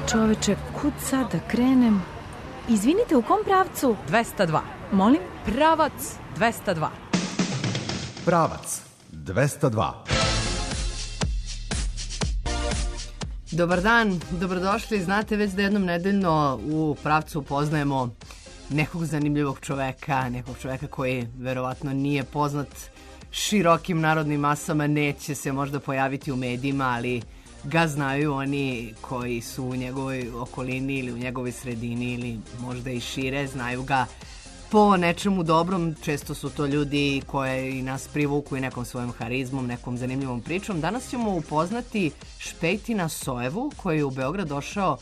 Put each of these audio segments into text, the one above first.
Čoveče, kud sad da krenem? Izvinite, u kom pravcu? 202. Molim? Pravac 202. Pravac 202. Dobar dan, dobrodošli. Znate već da jednom nedeljno u pravcu upoznajemo nekog zanimljivog čoveka, nekog čoveka koji verovatno nije poznat širokim narodnim masama, neće se možda pojaviti u medijima, ali ga znaju oni koji su u njegovoj okolini ili u njegovoj sredini ili možda i šire, znaju ga po nečemu dobrom. Često su to ljudi koji nas privuku i nekom svojom harizmom, nekom zanimljivom pričom. Danas ćemo upoznati Špejtina Soevu, koji je u Beograd došao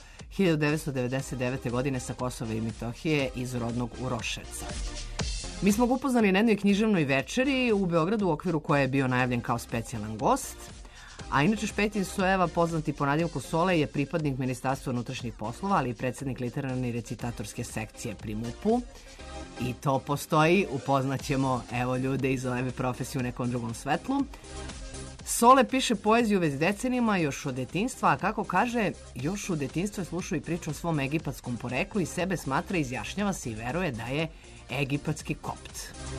1999. godine sa Kosova i Metohije iz rodnog Uroševca. Mi smo ga upoznali na jednoj književnoj večeri u Beogradu u okviru koje je bio najavljen kao specijalan gost. A inače Špejtin Soeva, poznati po nadimku Sole, je pripadnik Ministarstva unutrašnjih poslova, ali i predsjednik literarne i recitatorske sekcije pri MUP-u. I to postoji, upoznaćemo evo ljude iz ove profesije u nekom drugom svetlu. Sole piše poeziju već decenijama, još od detinjstva, a kako kaže, još u detinjstvu je slušao i priču o svom egipatskom poreklu i sebe smatra, izjašnjava se i veruje da je egipatski kopt.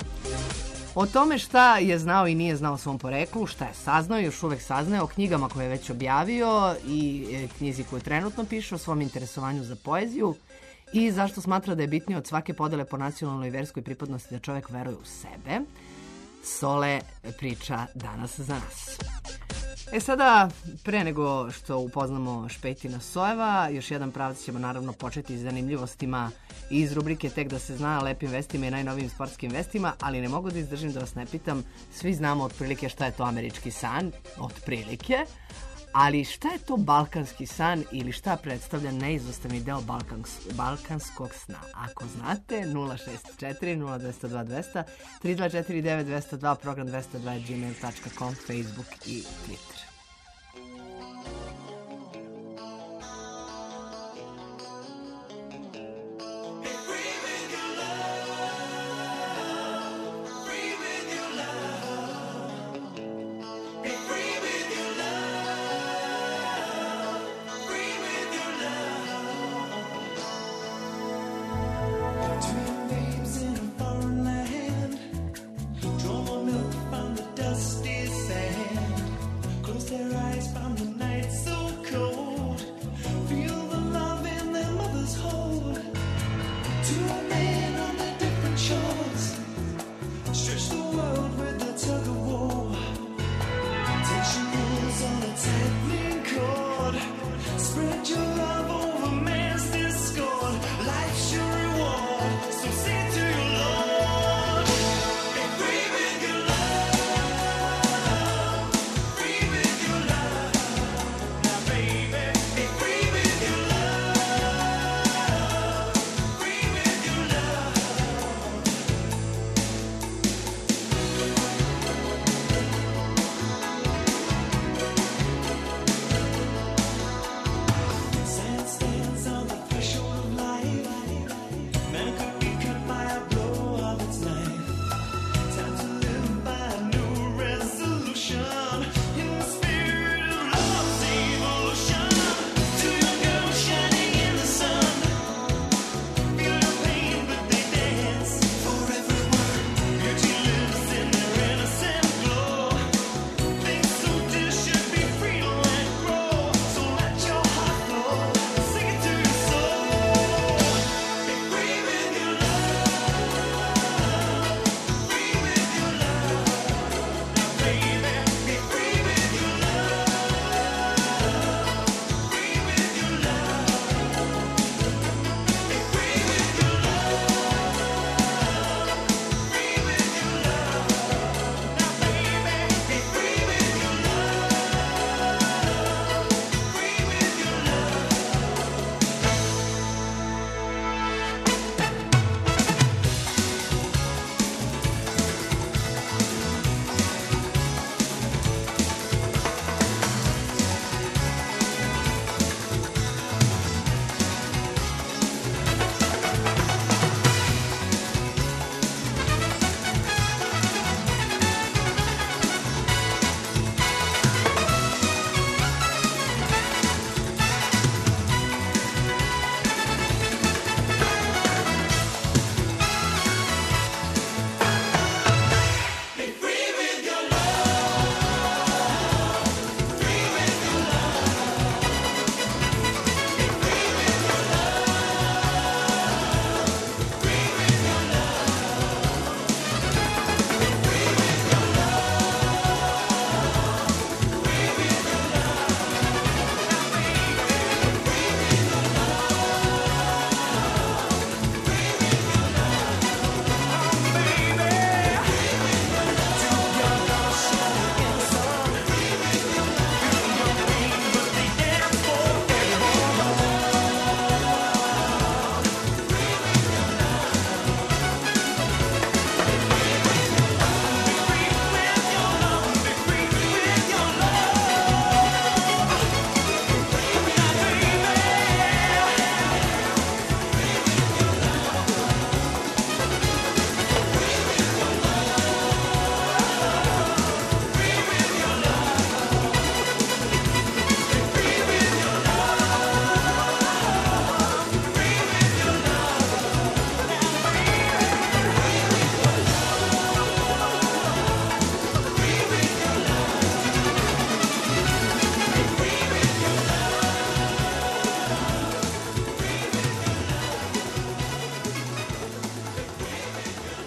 O tome šta je znao i nije znao o svom poreklu, šta je saznao i još uvek saznaje, o knjigama koje je već objavio i knjizi koju trenutno piše, o svom interesovanju za poeziju i zašto smatra da je bitnije od svake podele po nacionalnoj i verskoj pripadnosti da čovjek veruje u sebe. Sole priča danas za nas. Sada, pre nego što upoznamo Špejtina Soeva, još jedan pravac ćemo naravno početi s zanimljivostima iz rubrike Tek da se zna, lepim vestima i najnovijim sportskim vestima, ali ne mogu da izdržim da vas ne pitam, svi znamo otprilike šta je to američki san, otprilike, ali šta je to balkanski san ili šta predstavlja neizostavni deo balkanskog sna? Ako znate, 064 0202 200 3249 202, program 202 gmail.com, Facebook i Twitter.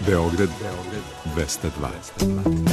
Beograd 202.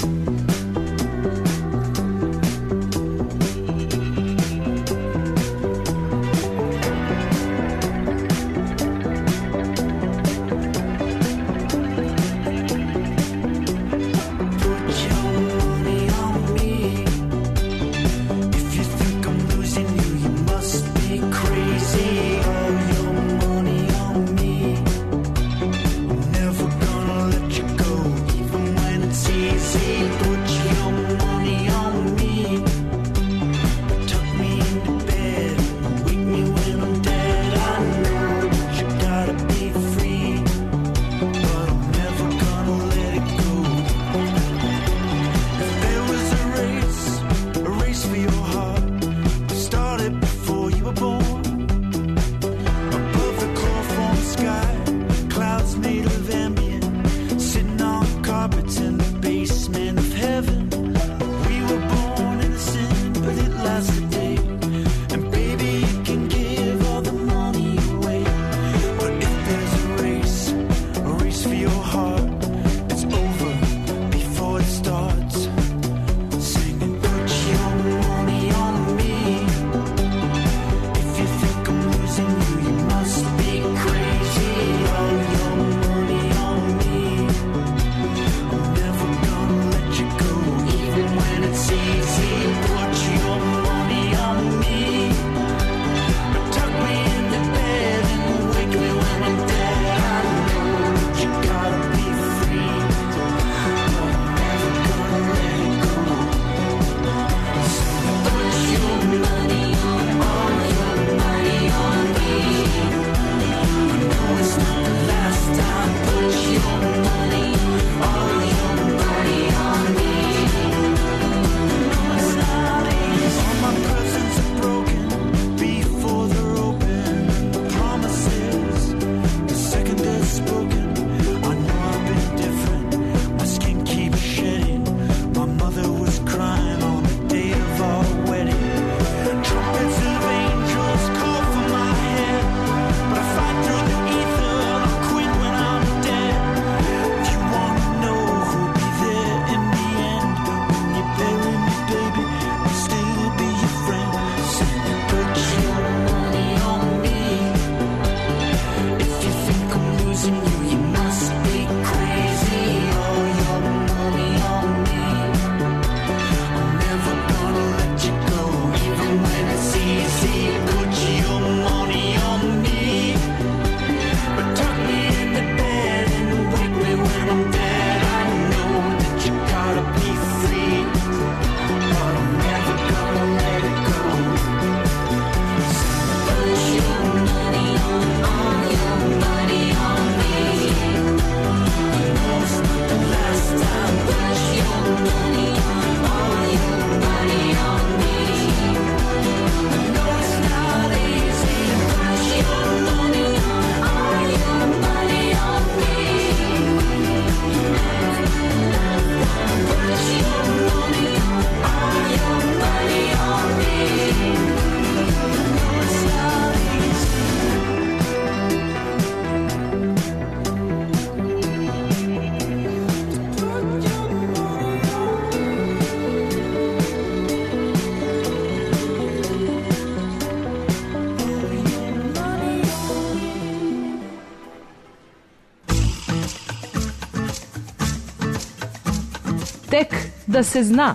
Tek da se zna.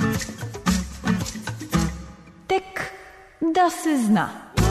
Tek da se zna.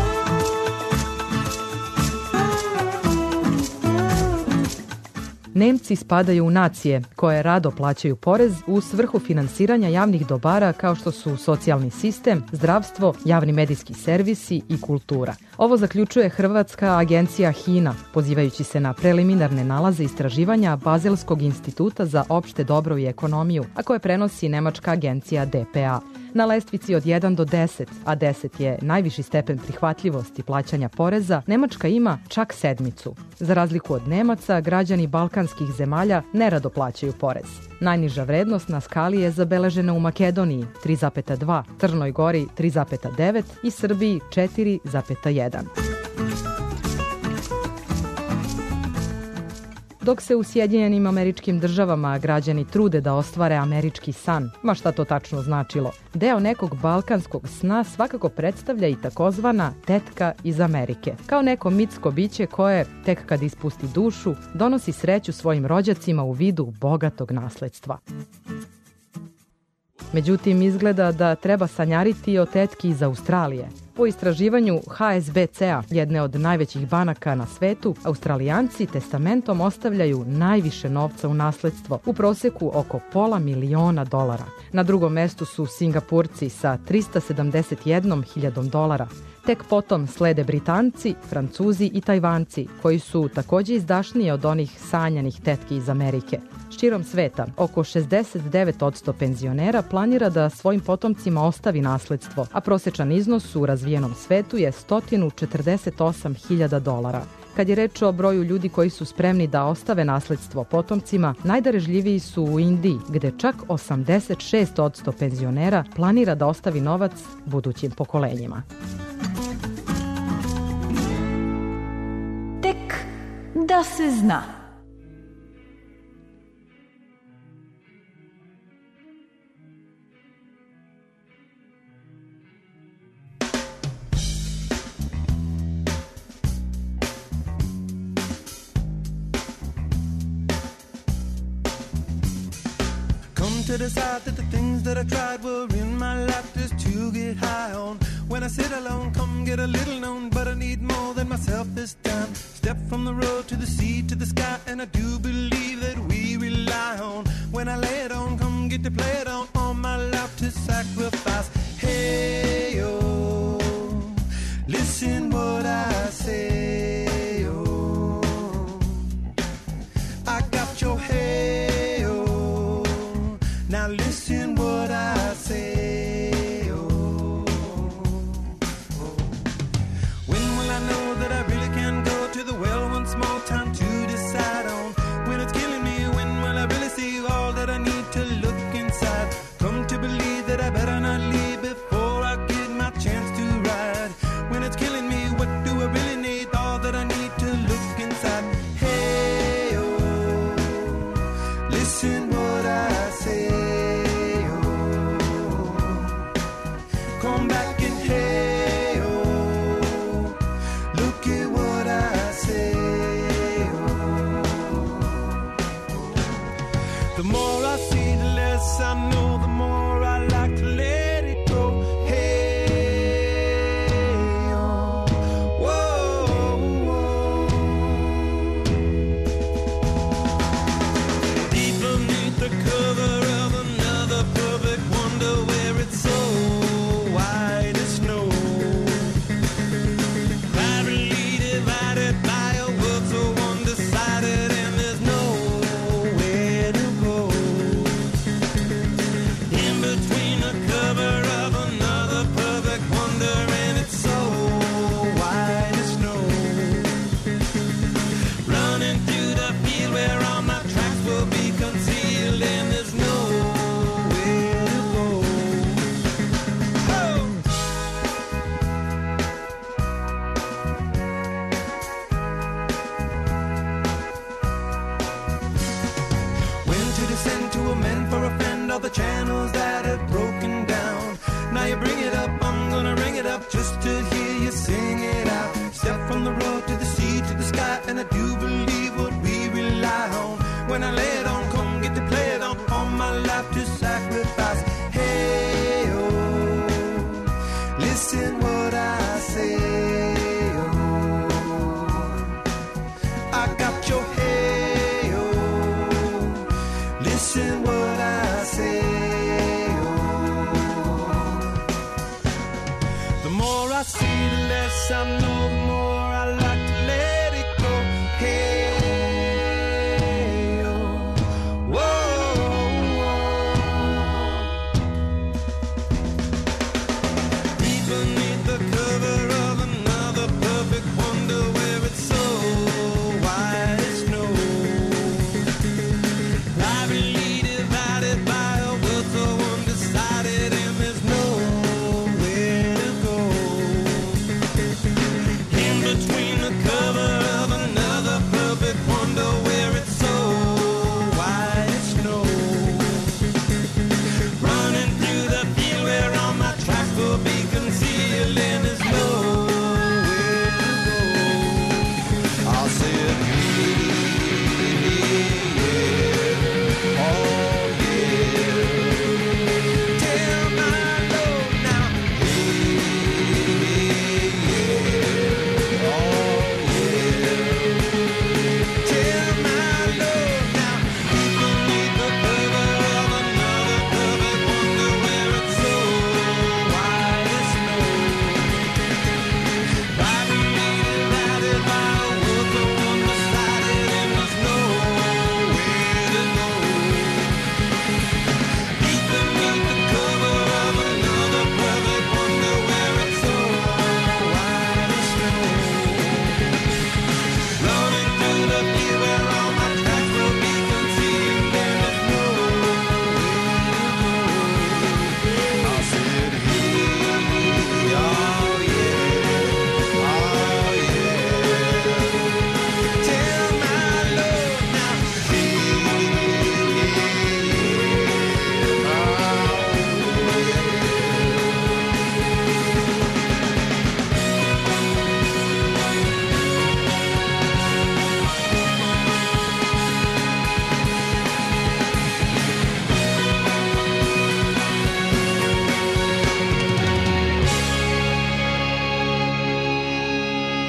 Nemci spadaju u nacije koje rado plaćaju porez u svrhu finansiranja javnih dobara kao što su socijalni sistem, zdravstvo, javni medijski servisi i kultura. Ovo zaključuje hrvatska agencija HINA, pozivajući se na preliminarne nalaze istraživanja Bazelskog instituta za opšte dobro i ekonomiju, a koje prenosi nemačka agencija DPA. Na lestvici od 1 do 10, a 10 je najviši stepen prihvatljivosti plaćanja poreza, Nemačka ima čak 7. Za razliku od Nemaca, građani balkanskih zemalja nerado plaćaju porez. Najniža vrednost na skali je zabeležena u Makedoniji 3,2, Crnoj Gori 3,9 i Srbiji 4,1. Dok se u Sjedinjenim Američkim Državama građani trude da ostvare američki san, ma šta to tačno značilo, deo nekog balkanskog sna svakako predstavlja i takozvana tetka iz Amerike, kao neko mitsko biće koje, tek kad ispusti dušu, donosi sreću svojim rođacima u vidu bogatog nasledstva. Međutim, izgleda da treba sanjariti o tetki iz Australije. Po istraživanju HSBC-a, jedne od najvećih banaka na svetu, Australijanci testamentom ostavljaju najviše novca u nasledstvo, u proseku oko $500.000. Na drugom mestu su Singapurci sa $371.000. Tek potom slede Britanci, Francuzi i Tajvanci, koji su takođe izdašniji od onih sanjanih tetki iz Amerike. Širom sveta, oko 69% penzionera planira da svojim potomcima ostavi nasledstvo, a prosečan iznos u razvijenom svetu je $148.000. Kad je reč o broju ljudi koji su spremni da ostave nasledstvo potomcima, najdarežljiviji su u Indiji, gde čak 86% penzionera planira da ostavi novac budućim pokolenjima. Tek da se zna. To decide that the things that I tried were in my life just to get high on. When I sit alone, come get a little known, but I need more than myself this time. Step from the road to the sea to the sky, and I do believe that we rely on. When I lay it on, come get to play it on, all my life to sacrifice. Hey, oh, listen what I say, oh, I got your head. Now listen what I say, oh, oh. When will I know that I really can go to the well once more? Time to decide on. When it's killing me, when will I really see all that I need to look inside? Come to believe that I better not leave before I get my chance to ride. When it's killing me, what do I really need? All that I need to look inside. Hey, oh, listen what I say. Come back and hey, oh, look at what I say, oh. The more I see, the less I know, the more I like to let it go. Hey, oh, whoa, whoa. Deep beneath the cover of another perfect wonder where it's so white as snow, privately divided by a world so undecided, and there's nowhere to go. In between the cover of another perfect wonder, and it's so white as snow, running through the field where all my tracks will be concealed, and there's nowhere to go. For a friend, all the channels that have broken down. Now you bring it up, I'm gonna ring it up just to hear you sing it out. Step from the road to the sea to the sky, and I do believe what we rely on. When I lay it on, come get to play it on, all my life to sacrifice. Hey, oh, listen what I say, oh, I got your hey, oh, listen what I say, oh. The more I see, the less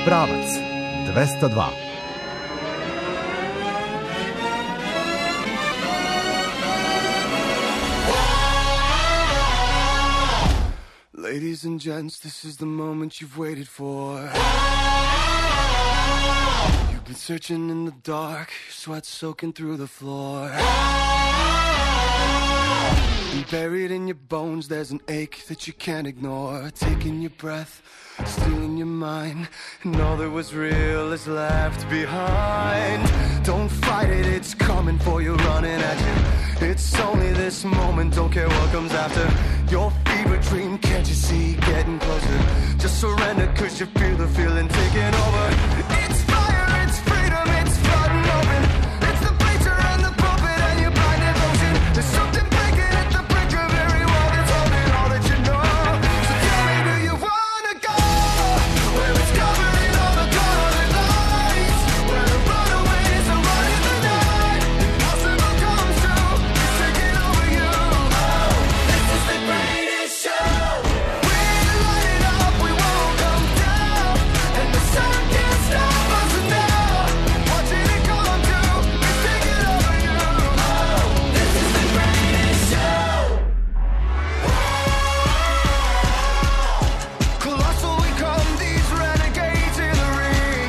Pravac 202. Ladies and gents, this is the moment you've waited for. You've been searching in the dark, your sweat soaking through the floor. And buried in your bones, there's an ache that you can't ignore. Taking your breath, stealing your mind, and all that was real is left behind. Don't fight it, it's coming for you, running at you. It's only this moment, don't care what comes after. Your fever dream, can't you see, getting closer. Just surrender, cause you feel the feeling taking over. It's fire, it's freedom, it's flooding open. It's the bleacher and the puppet and your blind devotion. There's something breaking at the brink of every wall that's holding all that you know. So tell me, do you wanna go where it's covered in all the colored lights, where the runaways are running the night, impossible comes true, it's taking over you. This is the greatest show. We light it up, we won't come down, and the sun can't stop us now. Watching it come true, it's taking over you. This is the greatest show. Colossal we come, these renegades in the ring,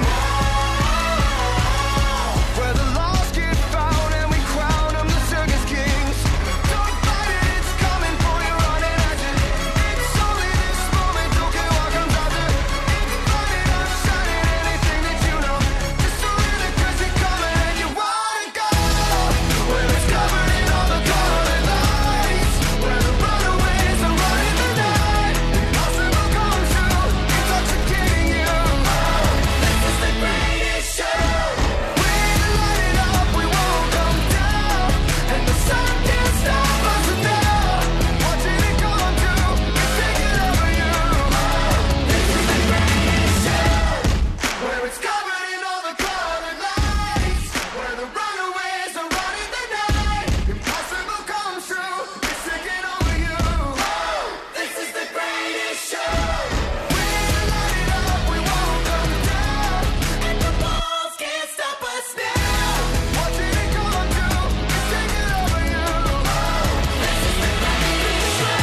where the lost get found and we crown them the circus kings. Don't fight it, it's coming for you, running at you. It's only this moment, don't care what comes after. It's burning, outshining anything that you know. Just surrender, cause you're coming and you wanna go where it's covered in all the colored lights, where the runaways are running the night, impossible comes true, intoxicating you. This is the greatest show. We light it up, we won't come down, and the sun can't stop us now. Watching it come true, it's taking over you. This is the greatest show, where it's covered in all the colored lights, where the runaways are running the night, impossible comes true, it's taking over you. This is the greatest show. We light it up, we won't come down, and the walls can't stop us now. Watching it come true, it's taking over you. This is the greatest show.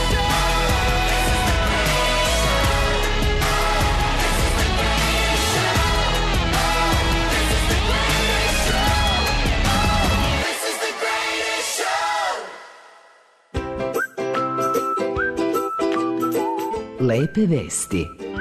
This is the greatest show. Lepe vesti.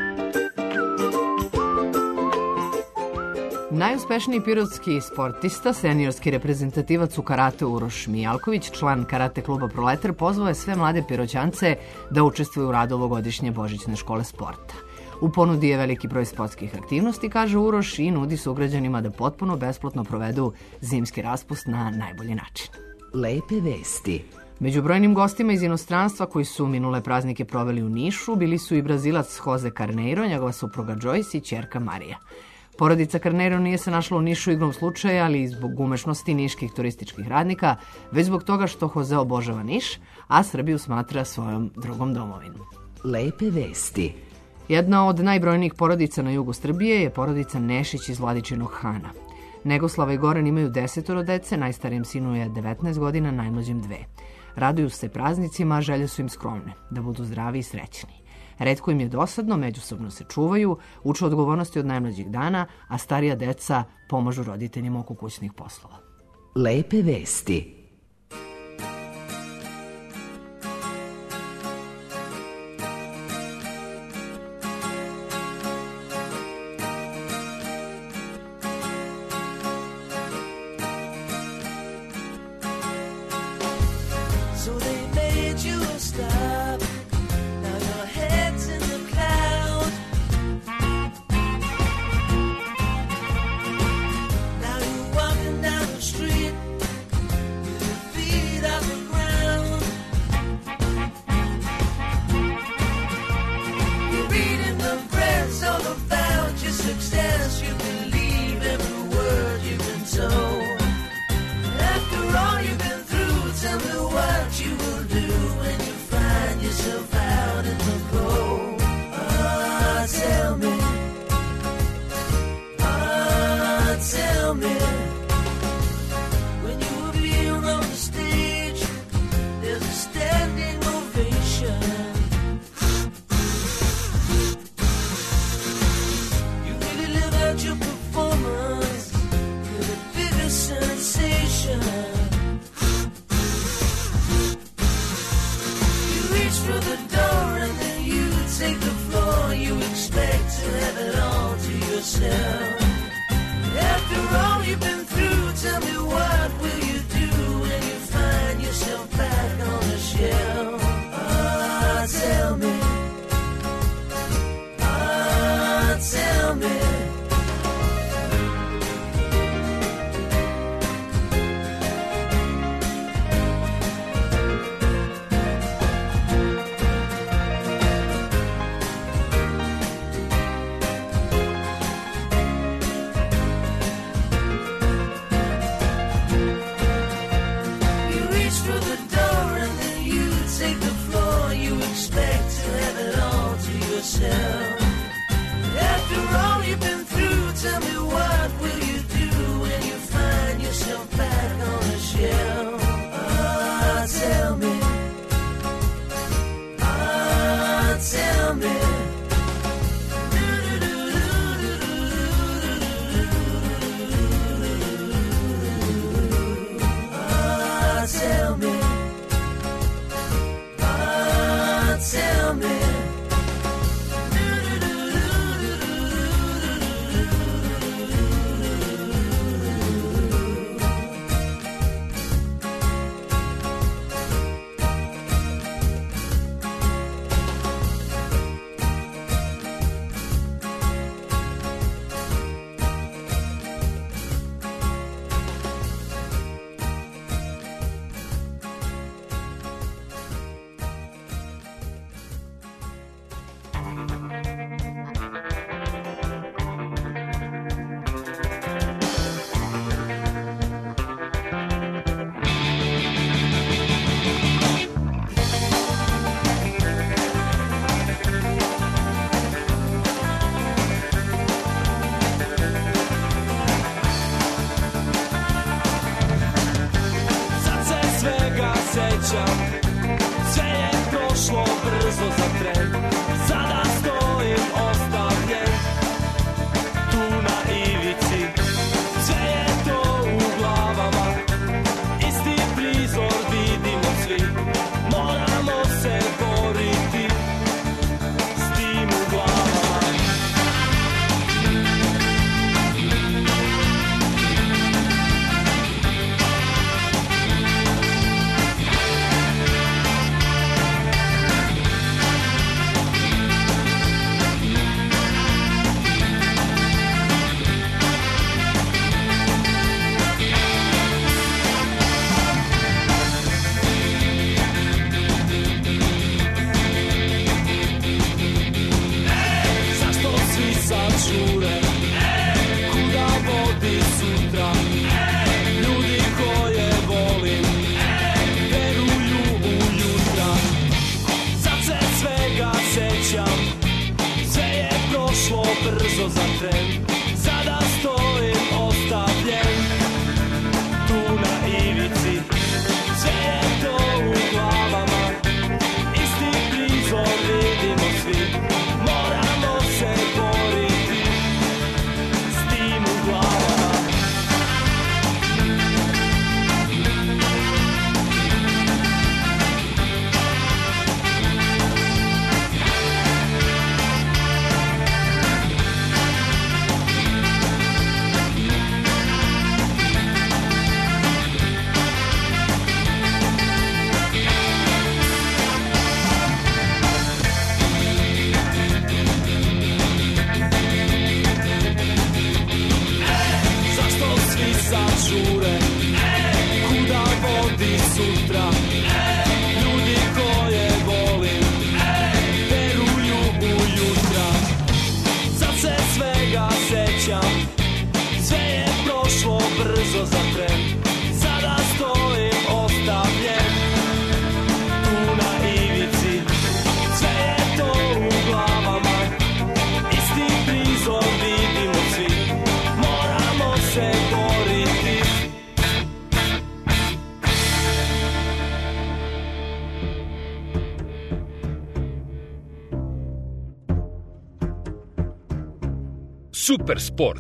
Najuspešniji pirotski sportista, seniorski reprezentativac u karate Uroš Mijalković, član karate kluba Proletar, pozvao je sve mlade piroćance da učestvuju u radu ovogodišnje božićne škole sporta. U ponudi je veliki broj sportskih aktivnosti, kaže Uroš, i nudi sugrađanima da potpuno besplatno provedu zimski raspust na najbolji način. Lepe vesti. Među brojnim gostima iz inostranstva koji su minule praznike proveli u Nišu bili su i Brazilac Jose Carneiro, njegova supruga Joyce i ćerka Marija. Porodica Carneiro nije se našla u Nišu igrom slučaja, ali i zbog umešnosti niških turističkih radnika, već zbog toga što Jose obožava Niš, a Srbiju smatra svojom drugom domovinom. Lepe vesti. Jedna od najbrojnijih porodica na jugu Srbije je porodica Nešić iz Vladičinog Hana. Negoslava i Goran imaju 10 dece, najstarijem sinu je 19 godina, najmlađem 2. Raduju se praznicima, a želje su im skromne, da budu zdravi i srećni. Retko im je dosadno, međusobno se čuvaju, uče odgovornosti od najmlađih dana, a starija deca pomažu roditeljima oko kućnih poslova. Lepe vesti. So they made you stop. Now your head's in the cloud. Now you're walking down the street with your feet off the ground. You're reading the press all about your success. You believe every word you've been told. After all you've been through, tell me what you will do when you find yourself out in the cold. Ah, tell me about your performance. You're the biggest sensation. You reach for the door and then you take the floor. You expect to have it all to yourself. After all you've been through, tell me what will you do when you find yourself back on the shelf? Ah, tell me. Ah, tell me. After all you've been through, tell me what will you do when you find yourself back on the shelf? Ah, tell me. Ah, tell me. Ah, tell me. Ah, tell me. Super sport.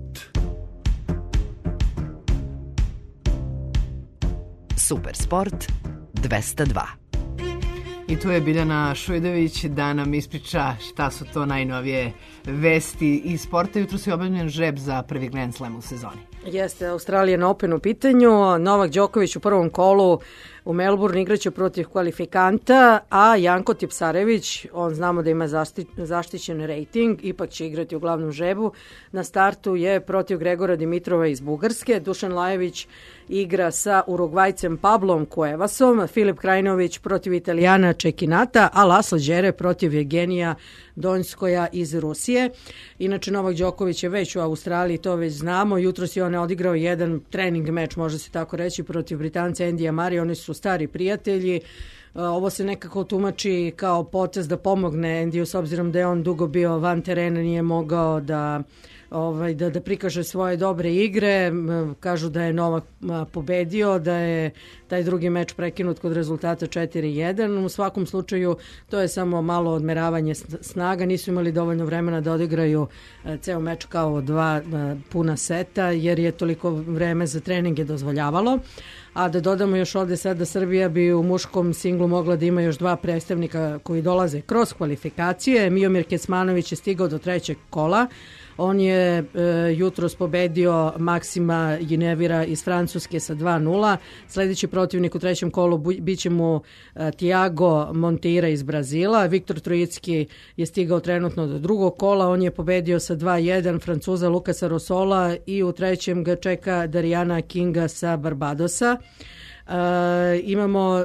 Super sport 202. I tu je Biljana Šujdović da nam ispriča šta su to najnovije vesti iz sporta. Jutro je objavljen žreb za prvi Grand Slam u sezoni. Jeste, Australijan Open u pitanju. Novak Đoković u prvom kolu u Melbourne igraće protiv kvalifikanta, a Janko Tipsarević, on znamo da ima zaštićen rating, ipak će igrati u glavnom žrebu. Na startu je protiv Gregora Dimitrova iz Bugarske. Dušan Lajević igra sa Urugvajcem Pablom Cuevasom, Filip Krajinović protiv Italijana Čekinata, a Laslo Đere protiv Evgenija Donjskoja iz Rusije. Inače, Novak Đoković je već u Australiji, to već znamo. Jutros je on odigrao jedan trening meč, može se tako reći, protiv Britanca Endija Mari. Oni su stari prijatelji. Ovo se nekako tumači kao potez da pomogne Endiju, s obzirom da je on dugo bio van terena, nije mogao da prikaže svoje dobre igre. Kažu da je Novak pobedio, da je taj drugi meč prekinut kod rezultata 4-1. U svakom slučaju to je samo malo odmeravanje snaga. Nisu imali dovoljno vremena da odigraju ceo meč kao dva puna seta, jer je toliko vreme za treninge dozvoljavalo. A da dodamo još ovde sad da Srbija bi u muškom singlu mogla da ima još dva predstavnika koji dolaze kroz kvalifikacije. Miomir Kecmanović je stigao do trećeg kola. On je jutros pobedio Maksima Ginevira iz Francuske sa 2-0. Sledeći protivnik u trećem kolu biće mu Thiago Monteira iz Brazila. Viktor Trojicki je stigao trenutno do drugog kola. On je pobedio sa 2-1 Francuza Lukasa Rosola i u trećem ga čeka Darijana Kinga sa Barbadosa. Imamo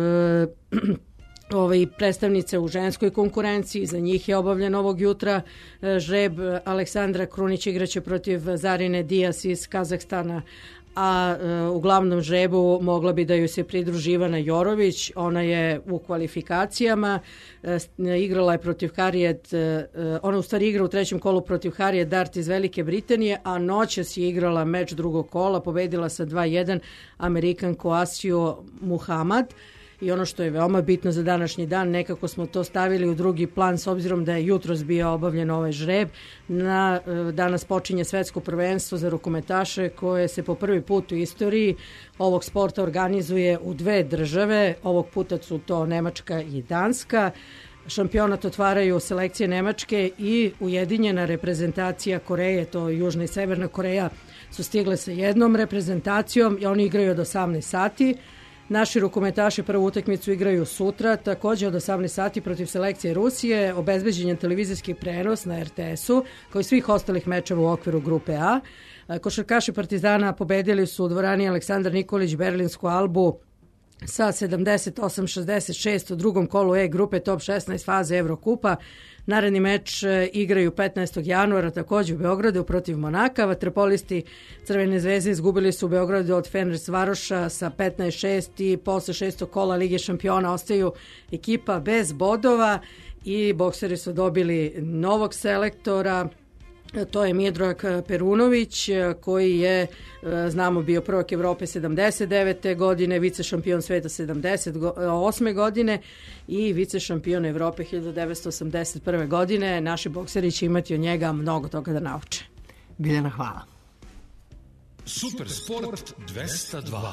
predstavnice u ženskoj konkurenciji, za njih je obavljen ovog jutra žreb. Aleksandra Krunić igraće protiv Zarine Dijas iz Kazahstana, a u glavnom žrebu mogla bi da ju se pridruži Ivana Jorović. Ona je u kvalifikacijama, igrala je protiv ona u stvari igra u trećem kolu protiv Harriet Dart iz Velike Britanije, a noćas je igrala meč drugog kola, pobedila sa 2-1 Amerikanku Asiju Muhammad. I ono što je veoma bitno za današnji dan, nekako smo to stavili u drugi plan s obzirom da je jutros bio obavljen ovaj žreb. Danas počinje svetsko prvenstvo za rukometaše koje se po prvi put u istoriji ovog sporta organizuje u dve države. Ovog puta su to Nemačka i Danska. Šampionat otvaraju selekcije Nemačke i ujedinjena reprezentacija Koreje, to Južna i Severna Koreja, su stigle sa jednom reprezentacijom i oni igraju od 18 sati. Naši rukometaši prvu utakmicu igraju sutra, takođe od 18 sati protiv selekcije Rusije, obezbeđen je televizijski prenos na RTS-u, kao i svih ostalih mečeva u okviru grupe A. Košarkaši Partizana pobedili su u dvorani Aleksandar Nikolić Berlinsku Albu sa 78-66 u drugom kolu E grupe top 16 faze Evrokupa. Naredni meč igraju 15. januara takođe u Beogradu protiv Monaka. Vaterpolisti Crvene zvezde izgubili su u Beogradu od Fenerbahčeša sa 15-6 i posle šestog kola Lige šampiona ostaju ekipa bez bodova i bokseri su dobili novog selektora. To je Miodrag Perunović, koji je, znamo, bio prvak Evrope 79. godine, vice šampion sveta 78. godine i vice šampion Evrope 1981. godine. Naši bokseri će imati od njega mnogo toga da nauče. Biljana, hvala. Super sport 202.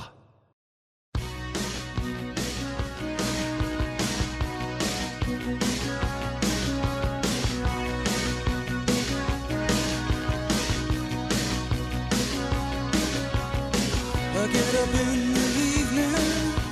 I get up in the evening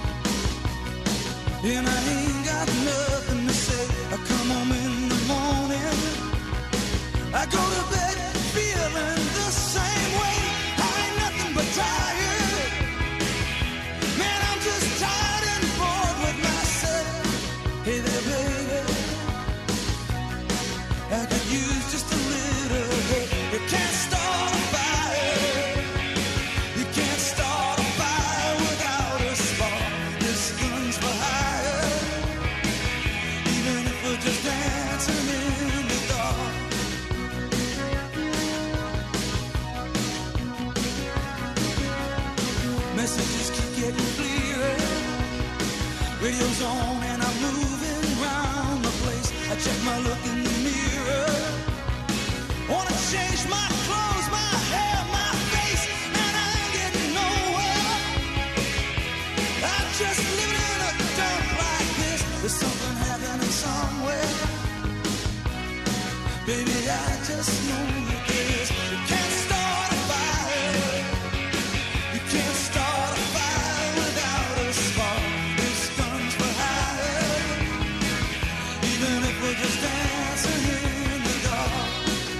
and I ain't got nothing to say. I come home in the morning, I go to bed feeling the same way. I ain't nothing but tired. Man, I'm just tired and bored with myself. Hey there, baby, I could use just a little help. You can't start a fire. You can't start a fire without a spark. This gun's for hire. Even if we're just dancing in the dark. Messages keep getting clearer. Radio's on and I'm moving around the place. I check my look in the mirror. Wanna change my Baby, I just know you this. You can't start a fire. You can't start a fire without a spark. This gun's for hire. Even if we're just dancing in the dark.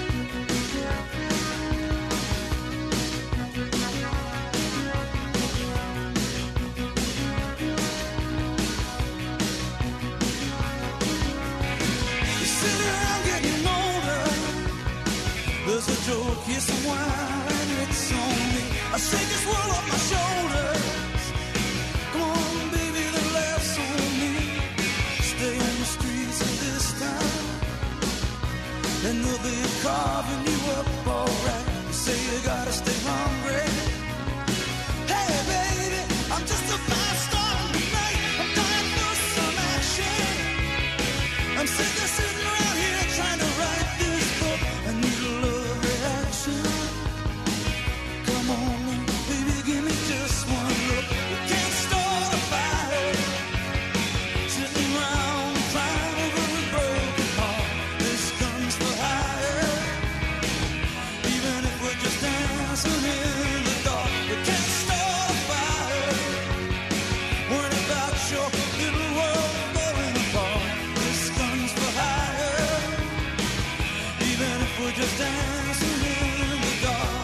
You sit around getting older. There's a joke, here's some wine, it's on me. I shake this world off my shoulders. Come on, baby, the laughs on me. Stay on the streets of this town, and they'll be carving you up alright. You say you gotta stay hungry. Hey, baby, I'm just a fast star tonight. I'm dying for some action. I'm sick of sitting around here trying to write this book. I need a love reaction. Come on, baby, give me just one look. We can't start a fire. Sitting around crying over a broken heart. This gun's for hire. Even if we're just dancing in the dark. We can't start a fire. Worrying about your little world falling apart. This gun's for hire. Even if we're just dancing in the dark.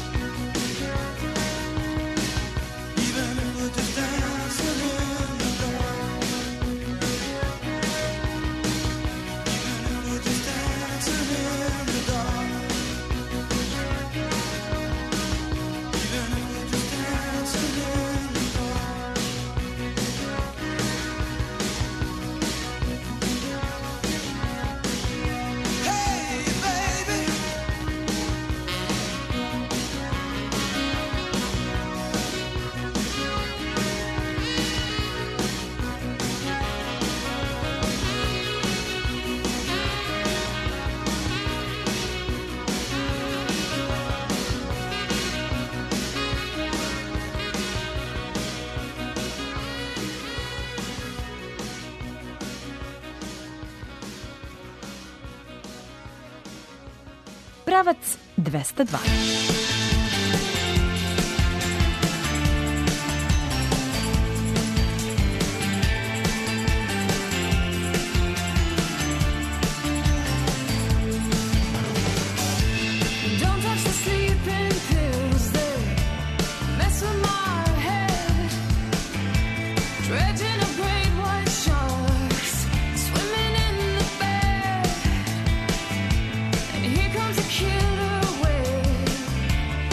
Even if we're just dancing in the dark. Even if we're just dancing in the dark. Even if we're just dancing in the dark. Hey, baby. Pravac 202. Don't touch the sleeping pills, they mess with my head. Dredging up great white sharks, swimming in the bed. And here comes a killer wave.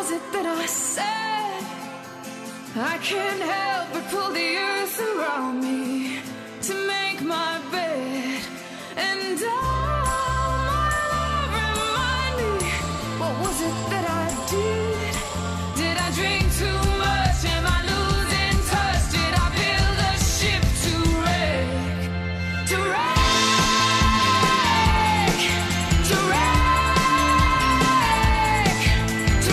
was it that I said? I can't help but pull the earth around me to make my bed. And all my love remind me, what was it that I did? Did I drink too much? Am I losing touch? Did I build a ship to wreck? To wreck? To wreck? To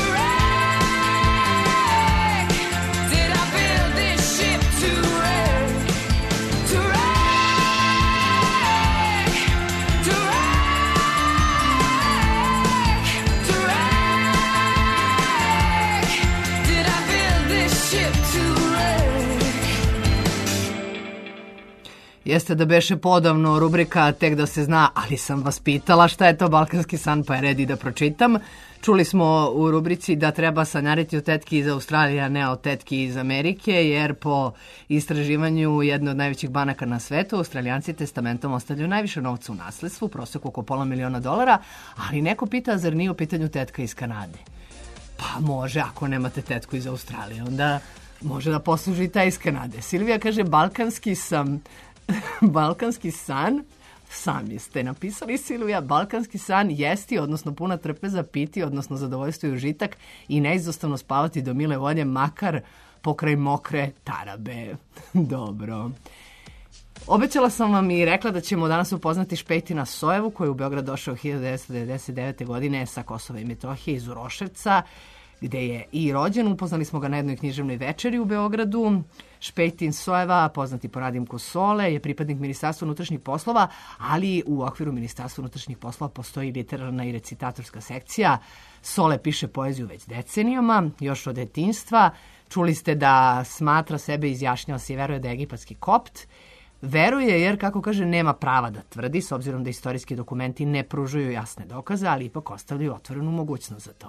wreck? Did I build this ship to wreck? To wreck? To wreck? To wreck? Did I build this ship to wreck? Jeste da beše podavno rubrika Tek da se zna, ali sam vas pitala šta je to balkanski san, pa je red i da pročitam. Čuli smo u rubrici da treba sanjariti o tetki iz Australije, a ne o tetki iz Amerike, jer po istraživanju jedne od najvećih banaka na svetu, Australijanci testamentom ostavljaju najviše novca u nasledstvu, u proseku oko $500.000, ali neko pita, zar nije u pitanju tetka iz Kanade? Pa može, ako nemate tetku iz Australije, onda može da posluži taj iz Kanade. Silvija kaže, balkanski san, sami ste napisali, Silvija, balkanski san jesti, odnosno puna trpeza, piti, odnosno zadovoljstvo i užitak i neizostavno spavati do mile volje, makar pokraj mokre tarabe. Dobro. Obećala sam vam i rekla da ćemo danas upoznati Špejtina Sojevu, koji je u Beograd došao 1999. godine sa Kosova i Metohije iz Uroševca, gde je i rođen. Upoznali smo ga na jednoj književnoj večeri u Beogradu. Špejtin Sojeva, poznati po nadimku Sole, je pripadnik Ministarstva unutrašnjih poslova, ali u okviru Ministarstva unutrašnjih poslova postoji literarna i recitatorska sekcija. Sole piše poeziju već decenijama, još od detinjstva. Čuli ste da smatra sebe, izjašnjava se i veruje da je egipatski kopt. Veruje jer, kako kaže, nema prava da tvrdi, s obzirom da istorijski dokumenti ne pružuju jasne dokaze, ali ipak ostavljaju otvorenu mogućnost za to.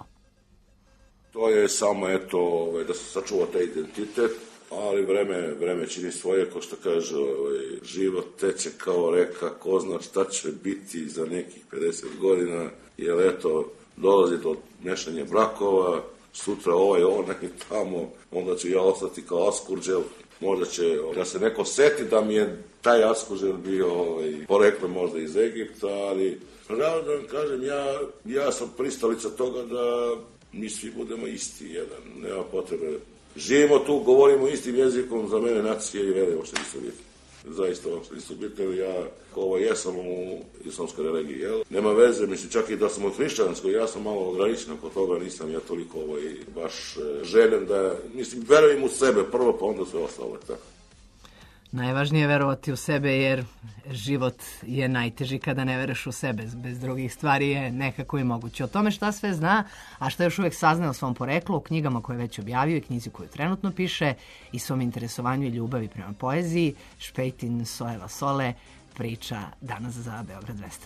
To je samo, eto, da se sačuva taj identitet, ali vreme čini svoje, ko što kaže, život teče kao reka, ko zna šta će biti za nekih 50 godina, jer eto, dolazi do mešanja brakova, sutra onaj tamo, onda ću ja ostati kao Askurđel, možda će da se neko seti da mi je taj Askurđel bio poreklo možda iz Egipta, ali pravo da vam kažem, ja sam pristalica toga da mi svi budemo isti jedan, nema potrebe. Živimo tu, govorimo istim jezikom, za mene nacije i vere uopšte nisu bitne. Zaista uopšte nisu bitne, jer ja jesam u islamskoj religiji, jel? Nema veze, mislim, čak i da sam u hrišćanskoj, ja sam malo ograničen oko toga, nisam ja toliko baš željen da, mislim, verujem u sebe prvo, pa onda sve ostalo, tako. Najvažnije je verovati u sebe, jer život je najteži kada ne veruješ u sebe. Bez drugih stvari je nekako i moguće. O tome šta sve zna, a šta još uvek saznaje o svom poreklu, u knjigama koje već objavio i knjizi koju trenutno piše i svom interesovanju i ljubavi prema poeziji, Špejtin Sojeva Sole priča danas za Beograd 202.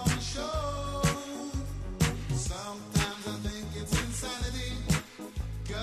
Sometimes I think it's insanity.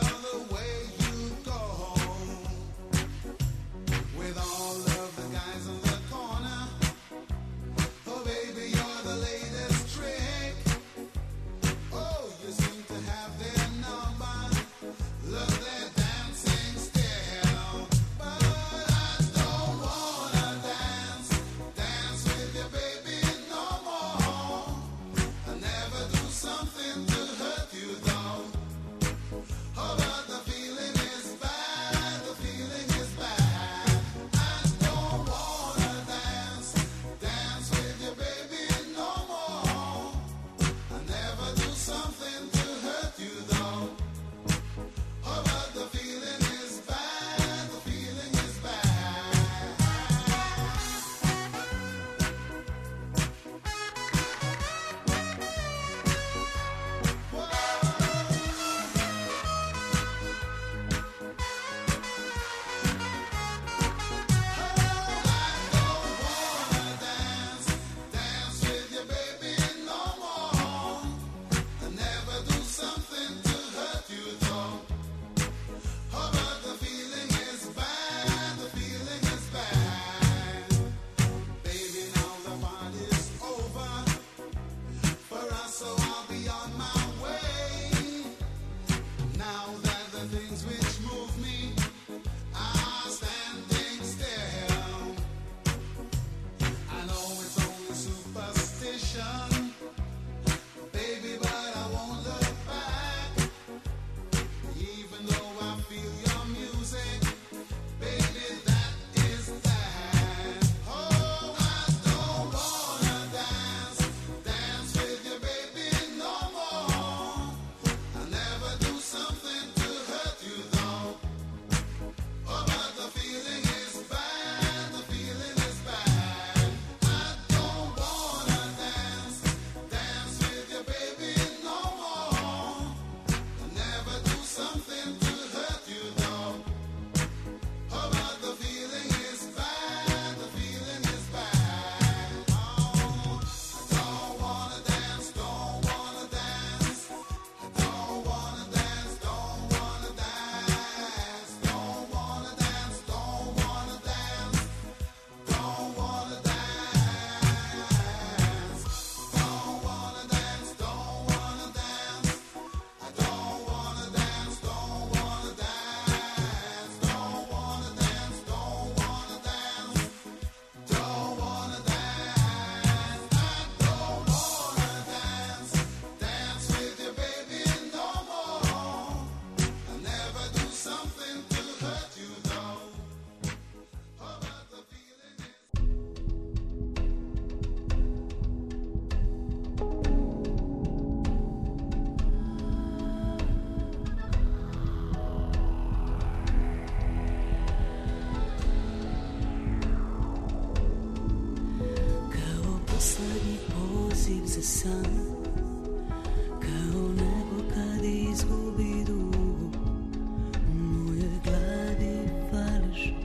san, kao nebo kad izgubi duhu, u mojoj glavi fališ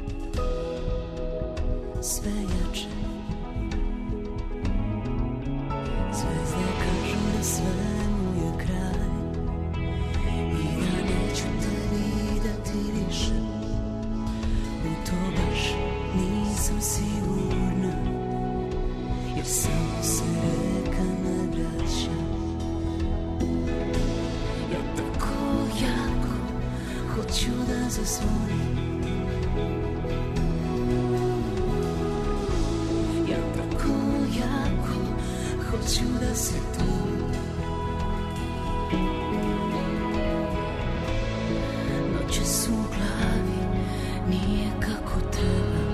sve jače. Zvezde kažu da svemu je kraj i da neću te videti više. U to baš nisam sigurna, jer samo se reka ne vraća. Ja tako jako hoću da zazvonim, ja tako jako hoću da se tu. Noće su u glavi, nije kako treba.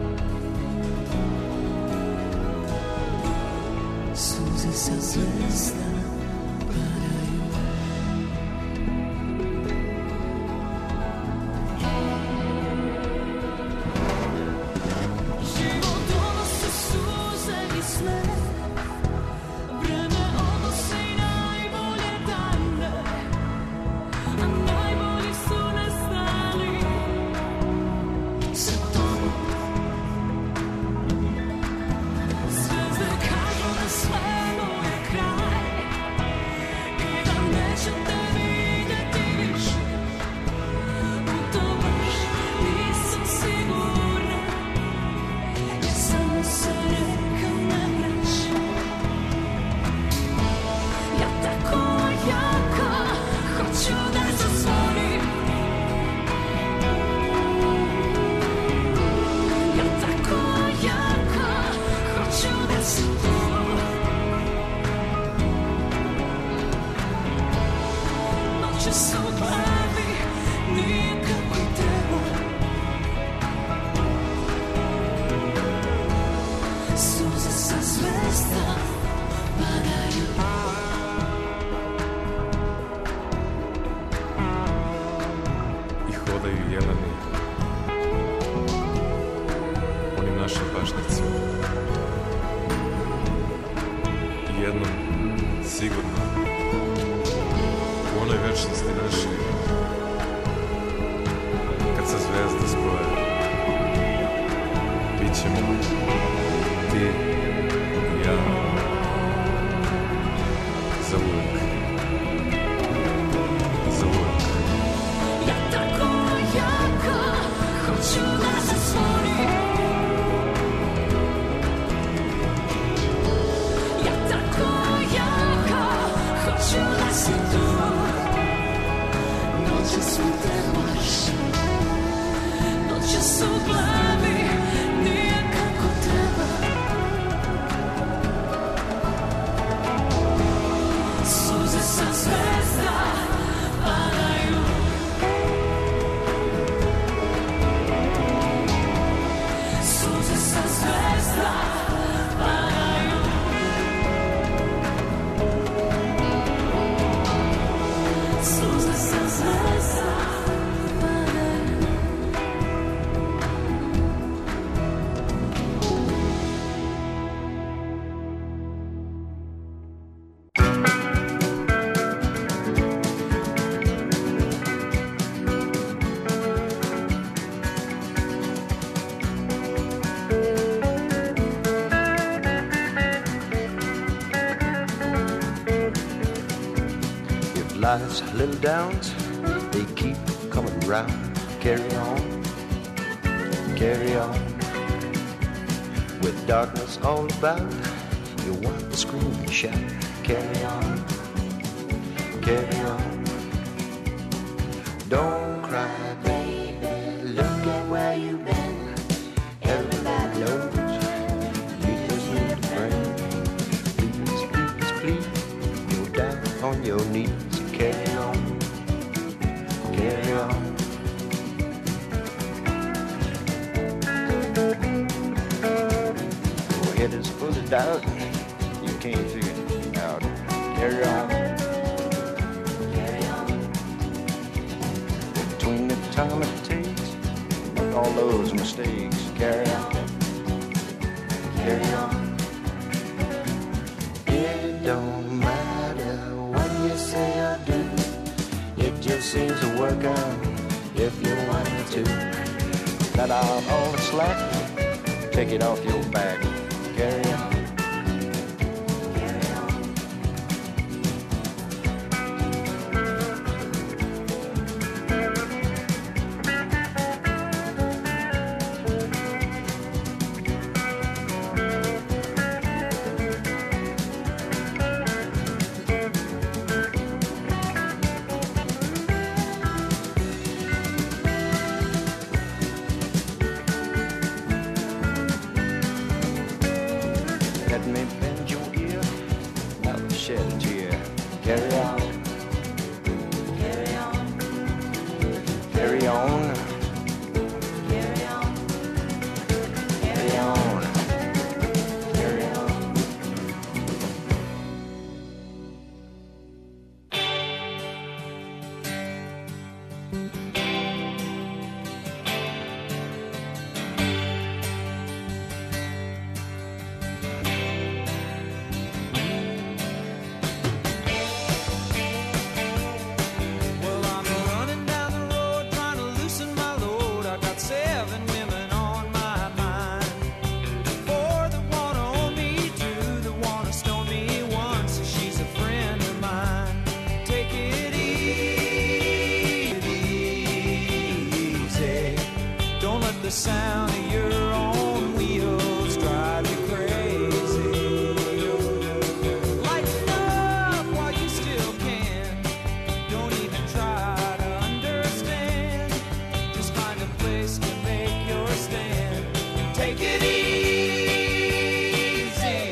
Suze sa zvezda padaju. Život donosi suze i smeh, vreme odnosi najbolje dane, a najbolji su nestali sa tobom. Zvezde kažu da svemu je kraj i da neću te vidjeti više. U to baš nisam sigurna, jer samo se reka ne vraća. Ja tako jako hoću da zazvonim, ja tako jako hoću da se tu. Noće su u glavi, nije kako treba. Suze sa zvezda padaju. I hodaju jeleni onim našim pašnjacima. I jednom, sigurno, u onoj večnosti našoj, kad se zvezde spoje, bit ćemo ti i ja za uvek. Za uvek. Ja tako jako hoću da zazvonim, ja tako jako hoću da si tu. Noće su te baš, noće su u glavi, nije kako treba. Suze sa zvezda padaju. Suze sa zvezda padaju. Suze sa zvezda padaju. Life's little downs, they keep coming round. Carry on, carry on. With darkness all about, you want to scream and shout. Carry on, carry on. Don't cry, baby, look at where you've been. Everybody knows you just need a friend. Please, please, please, go down on your knees. Carry on, carry on. Your head is full of doubt, you can't figure it out. Carry on, carry on. Between the time it takes, make all those mistakes. Carry on, carry on. It don't seems to work out if you wanted to. Cut out all the slack, take it off your back, carry on. Let me bend your ear, never shed a tear. Carry on, carry on, carry on, carry on, carry on, carry on. Well, I'm running down the road trying to loosen my load. I got 7 women on my mind. 4 that wanna own me, 2 that wanna stone me. 1 says she's a friend of mine. Take it easy. Don't let the sound of your own wheels drive you crazy. Lighten up while you still can. Don't even try to understand. Just find a place to make your stand. Take it easy.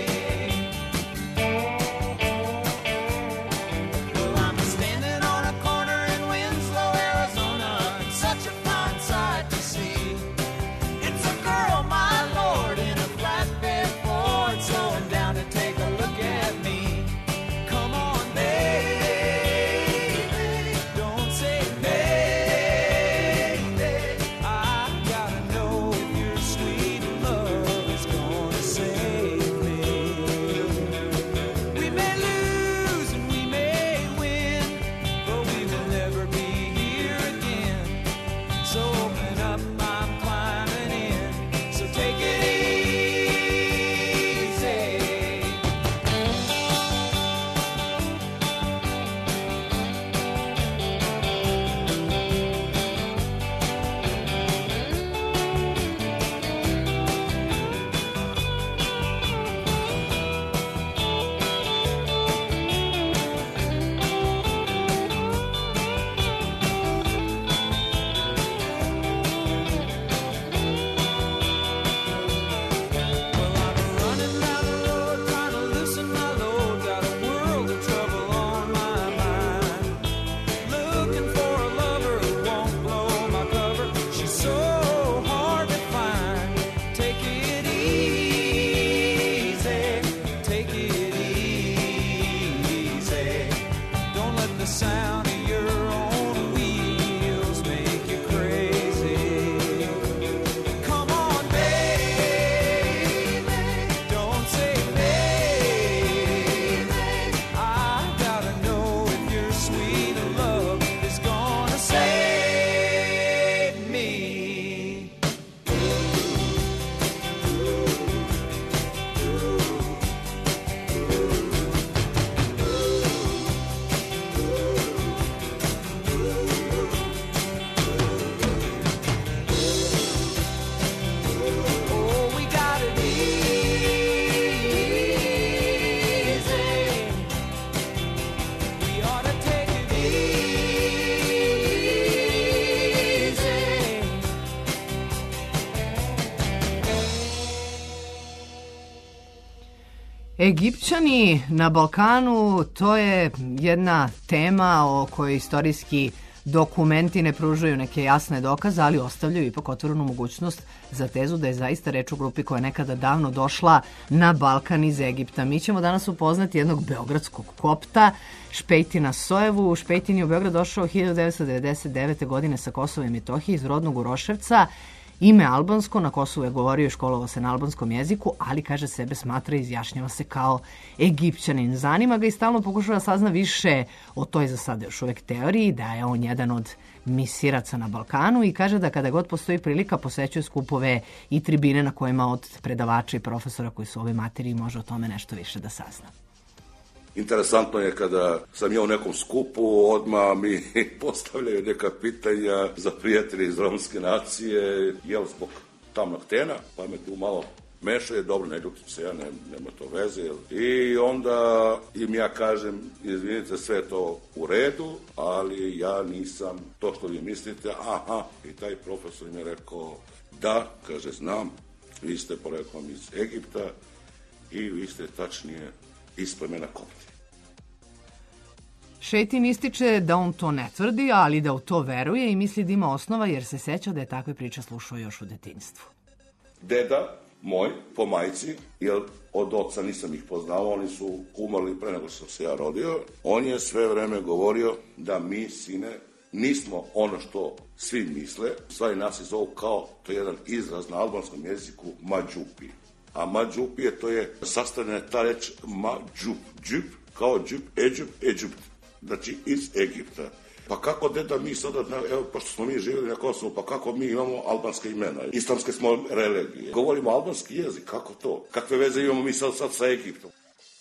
Well, I'm standing on a corner in Winslow, Arizona. It's such a fine sight to see. It's a girl, my lord, in a flatbed Ford, slowing down to take a look at me. Come on, baby, don't say maybe. I gotta know if your sweet love is gonna save me. We may lose and we may win, but we will never be here again. So open up, I'm climbing in. So take it easy. Well, I'm running down the road trying to loosen my load. Got a world of trouble on my mind. Looking for a lover who won't blow my cover. She's so hard to find. Take it easy. Take it easy. Don't let the sound of your own wheels make you crazy. Come on, baby, don't say maybe. I gotta know if your sweet love is gonna save me. Oh, we got it easy. We ought to take it easy. Egipćani na Balkanu, to je jedna tema o kojoj istorijski dokumenti ne pružaju neke jasne dokaze, ali ostavljaju ipak otvorenu mogućnost za tezu da je zaista reč o grupi koja je nekada davno došla na Balkan iz Egipta. Mi ćemo danas upoznati jednog beogradskog kopta, Špejtina Sojevu. Špejtin je u Beograd došao 1999. godine sa Kosova i Metohije iz rodnog Uroševca ime albansko, na Kosovu je govorio i školovao se na albanskom jeziku, ali kaže sebe smatra i izjašnjava se kao Egipćanin. Zanima ga i stalno pokušava da sazna više o toj za sada još uvek teoriji, da je on jedan od misiraca na Balkanu i kaže da kada god postoji prilika posećuje skupove i tribine na kojima od predavača i profesora koji su u ovoj materiji može o tome nešto više da sazna. Interesantno je kada sam ja u nekom skupu, odmah mi postavljaju neka pitanja za prijatelje iz romske nacije, jel zbog tamnog tena, pa me tu malo mešaju, dobro, ne ljutim se, ja nema to veze. I onda im ja kažem, izvinite, sve to u redu, ali ja nisam to što vi mislite, aha. I taj profesor mi je rekao, da, kaže, znam, vi ste poreklom iz Egipta i vi ste tačnije iz plemena Kopti. Šetin ističe da on to ne tvrdi, ali da u to veruje i misli da ima osnova jer se seća da je takve priče slušao još u detinjstvu. Deda moj, po majci, jer od oca nisam ih poznao, oni su umrli pre nego što sam se ja rodio, on je sve vreme govorio da mi, sine, nismo ono što svi misle, stvari nas je zovu kao, to je jedan izraz na albanskom jeziku, mađupi. A mađupi to je sastavljena ta reč mađup, džup, kao džup, Eđupt, znači iz Egipta. Pa kako deda mi sada, evo, pošto smo mi živjeli na Kosovu, pa kako mi imamo albanske imena? Islamske smo religije. Govorimo albanski jezik, kako to? Kakve veze imamo mi sad sa Egiptom?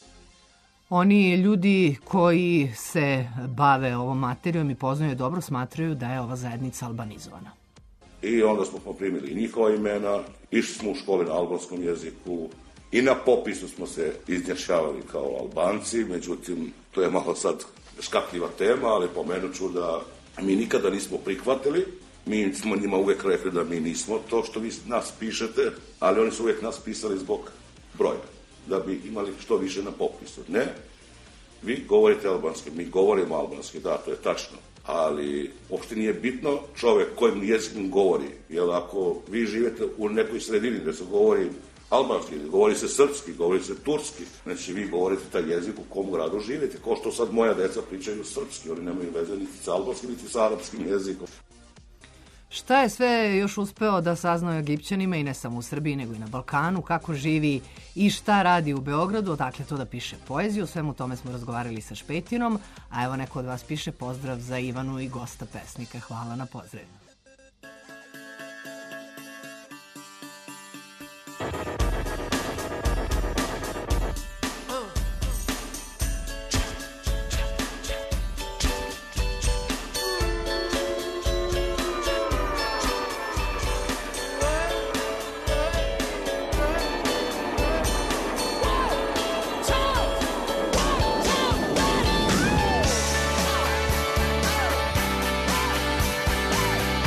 Oni ljudi koji se bave ovom materijom i poznaju dobro smatraju da je ova zajednica albanizovana. I onda smo primili njihova imena, išli smo u škole na albanskom jeziku i na popisu smo se izjašnjavali kao Albanci, međutim, to je malo sad škakljiva tema, ali pomenut ću da mi nikada nismo prihvatili, mi smo njima uvek rekli da mi nismo to što vi nas pišete, ali oni su uvek nas pisali zbog broja, da bi imali što više na popisu. Ne, vi govorite albanski, mi govorimo albanski, da, to je tačno, ali uopšte nije bitno čovek kojim jezikom govori, jer ako vi živete u nekoj sredini gde se govori albanski, govori se srpski, govori se turski, znači vi govorite taj jezik u kom gradu živite, kao što sad moja deca pričaju srpski, oni nemaju veze niti sa albanskim, niti sa arapskim jezikom. Šta je sve još uspeo da sazna o Egipćanima i ne samo u Srbiji, nego i na Balkanu, kako živi i šta radi u Beogradu, odakle to da piše poeziju, o svemu tome smo razgovarali sa Špetinom, a evo neko od vas piše pozdrav za Ivanu i gosta pesnika, hvala na pozdravu. Hey!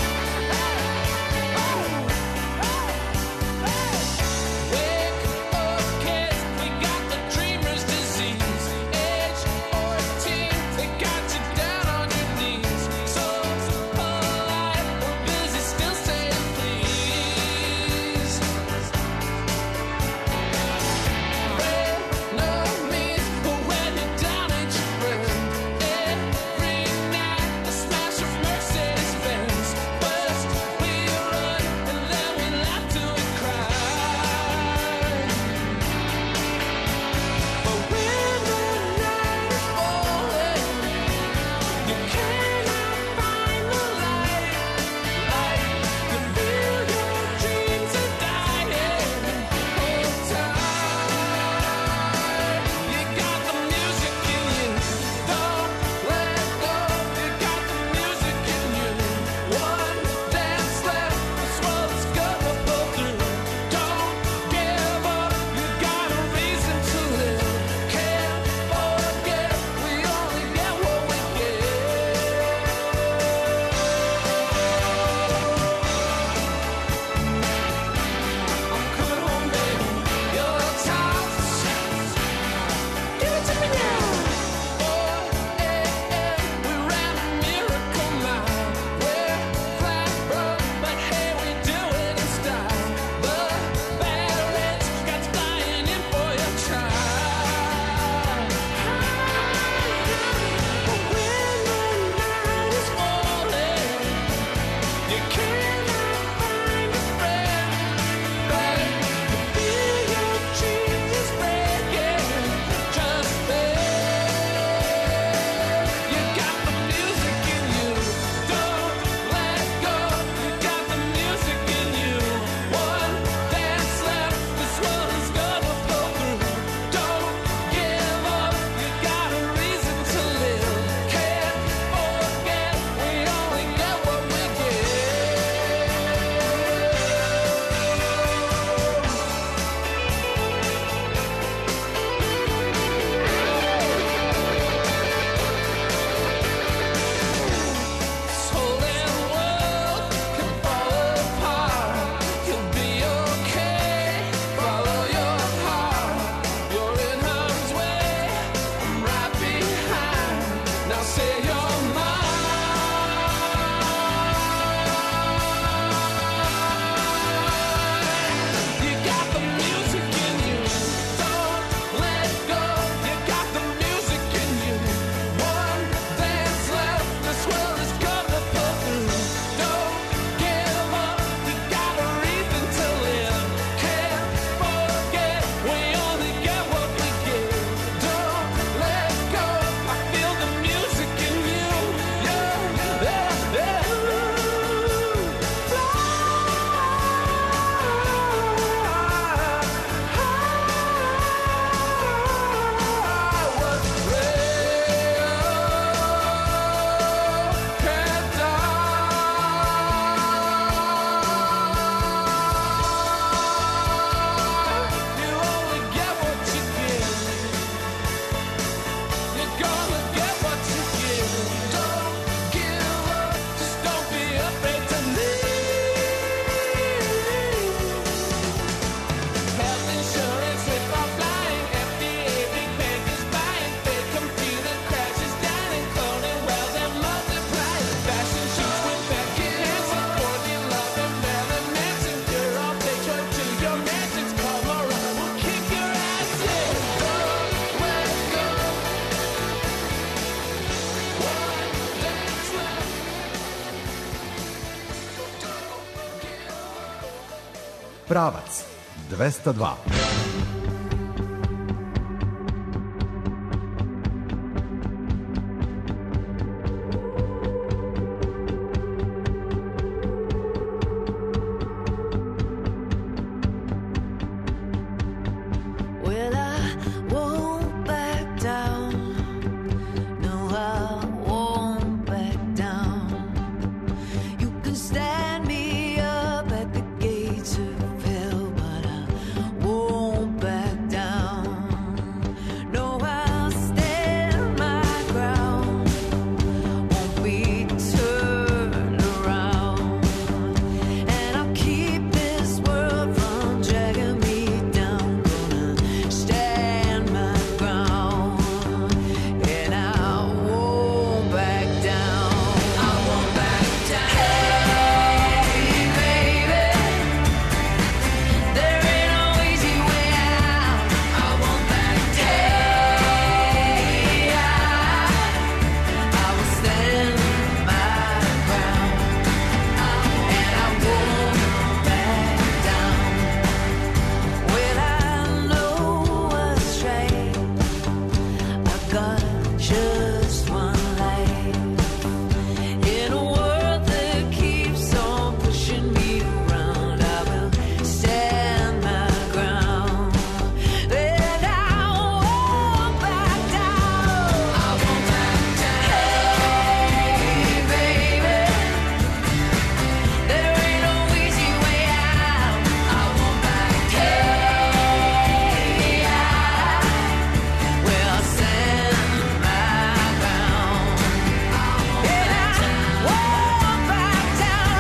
Pravac 202. Well, I won't back down. No, I won't back down. You can stand me up at the gates of hell, but I won't back down. No, I'll stand my ground. Won't be turned around. And I'll keep this world from dragging me down. Stand my ground, and I won't back down. I won't back down. Hey, baby, there ain't no easy way out. I won't back down. I will stand my ground, and I won't back down. Well, I know what's right. I've got just one life in a world that keeps on pushing me around. I will stand my ground, and I won't back down. I won't back down. Hey, baby, there ain't no easy way out. I won't back down. Well, I'll stand my ground, and I won't back down.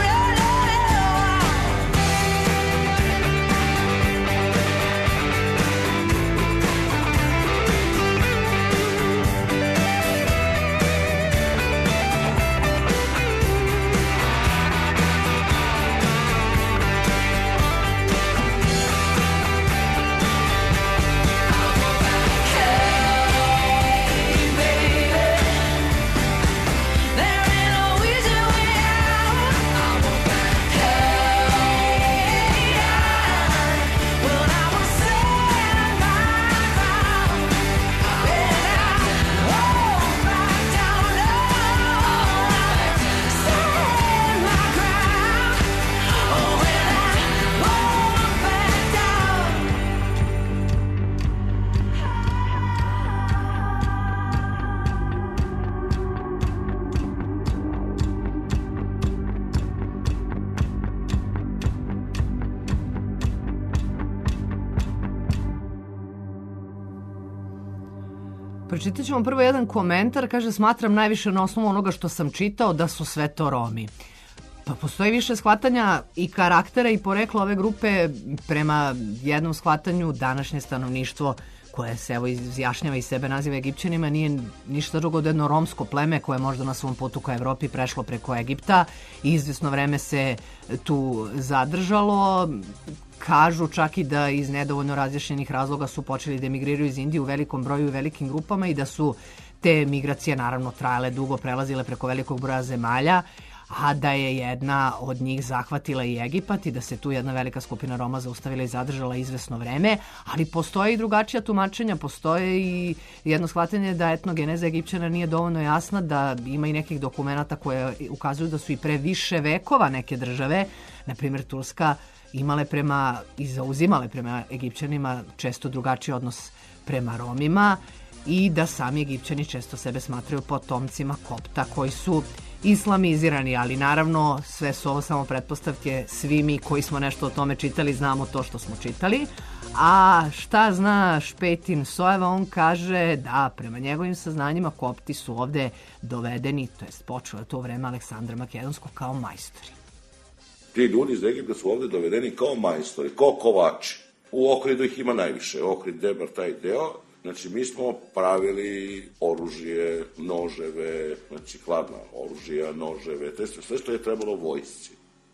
Pročitat ćemo prvo jedan komentar, kaže smatram najviše na osnovu onoga što sam čitao da su sve to Romi. Pa postoji više shvatanja i karaktera i porekla ove grupe prema jednom shvatanju današnje stanovništvo koje se evo izjašnjava i sebe naziva Egipćanima nije ništa drugo od jedno romsko pleme koje je možda na svom putu ka Evropi prešlo preko Egipta i izvesno vreme se tu zadržalo. Kažu čak i da iz nedovoljno razjašnjenih razloga su počeli da emigriraju iz Indije u velikom broju i velikim grupama i da su te migracije naravno trajale dugo, prelazile preko velikog broja zemalja, a da je jedna od njih zahvatila i Egipat i da se tu jedna velika skupina Roma zaustavila i zadržala izvesno vreme, ali postoje i drugačija tumačenja, postoje i jedno shvatanje da etnogeneza Egipćana nije dovoljno jasna, da ima i nekih dokumenata koje ukazuju da su i pre više vekova neke države, na primjer Turska, imale prema i zauzimale prema Egipćanima često drugačiji odnos prema Romima i da sami Egipćani često sebe smatraju potomcima Kopta koji su islamizirani, ali naravno sve su ovo samo pretpostavke, svi mi koji smo nešto o tome čitali znamo to što smo čitali. A šta zna Špetin Sojeva, on kaže da prema njegovim saznanjima Kopti su ovde dovedeni, to jest počelo je to vreme Aleksandra Makedonskog kao majstori. Ti ljudi iz Egipta su ovde dovedeni kao majstori, kao kovači. U Ohridu ih ima najviše, Ohrid, Debar, taj deo. Znači, mi smo pravili oružje, noževe, znači hladna oružja, noževe, sve što je trebalo vojsci.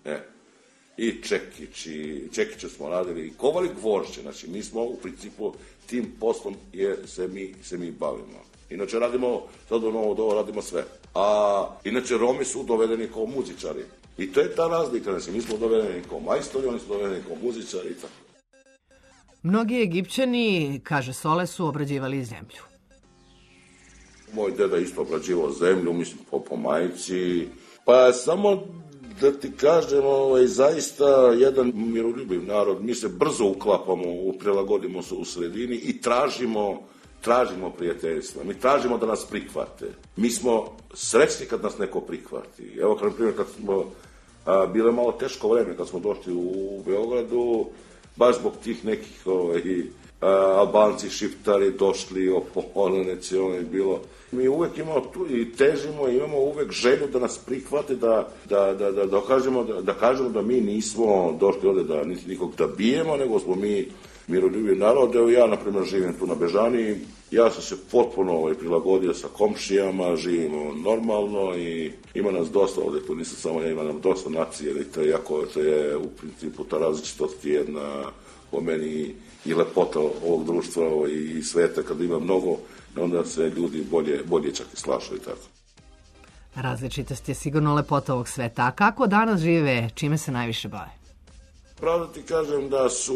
I čekiće smo radili, i kovali gvožđe, znači mi smo u principu tim poslom se mi bavimo. Inače radimo, sad u Novo Dovo radimo sve. A inače Romi su dovedeni kao muzičari. I to je ta razlika, znači mi smo dovedeni kao majstori, oni su dovedeni kao muzičari i tako. Mnogi Egipćani, kaže Sole, su obrađivali zemlju. Moj deda isto obrađivao zemlju, mislim po majici. Pa samo da ti kažem, zaista jedan miroljubiv narod, mi se brzo uklapamo, prilagodimo se u sredini i tražimo prijateljstva. Mi tražimo da nas prihvate. Mi smo srećni kad nas neko prihvati. Evo, kao na primjer, kad smo, bilo je malo teško vreme kad smo došli u Beogradu, baš zbog tih nekih Albanci, Šiptari došli, Poloneci, bilo. Mi uvek imamo tu i težimo, imamo uvek želju da nas prihvate, da kažemo da mi nismo došli ovde da nikog da bijemo, nego smo mi miroljubiv narod. Evo ja, na primjer, živim tu na Bežani, ja sam se potpuno prilagodio sa komšijama, živimo normalno i ima nas dosta ovde, tu nisam samo ja, ima nam dosta nacije, to je u principu ta različitost jedna po meni i lepota ovog društva i sveta, kada ima mnogo, onda se ljudi bolje čak i slažu i tako. Različitost je sigurno lepota ovog sveta. A kako danas žive, čime se najviše bave? Pravo ti kažem da su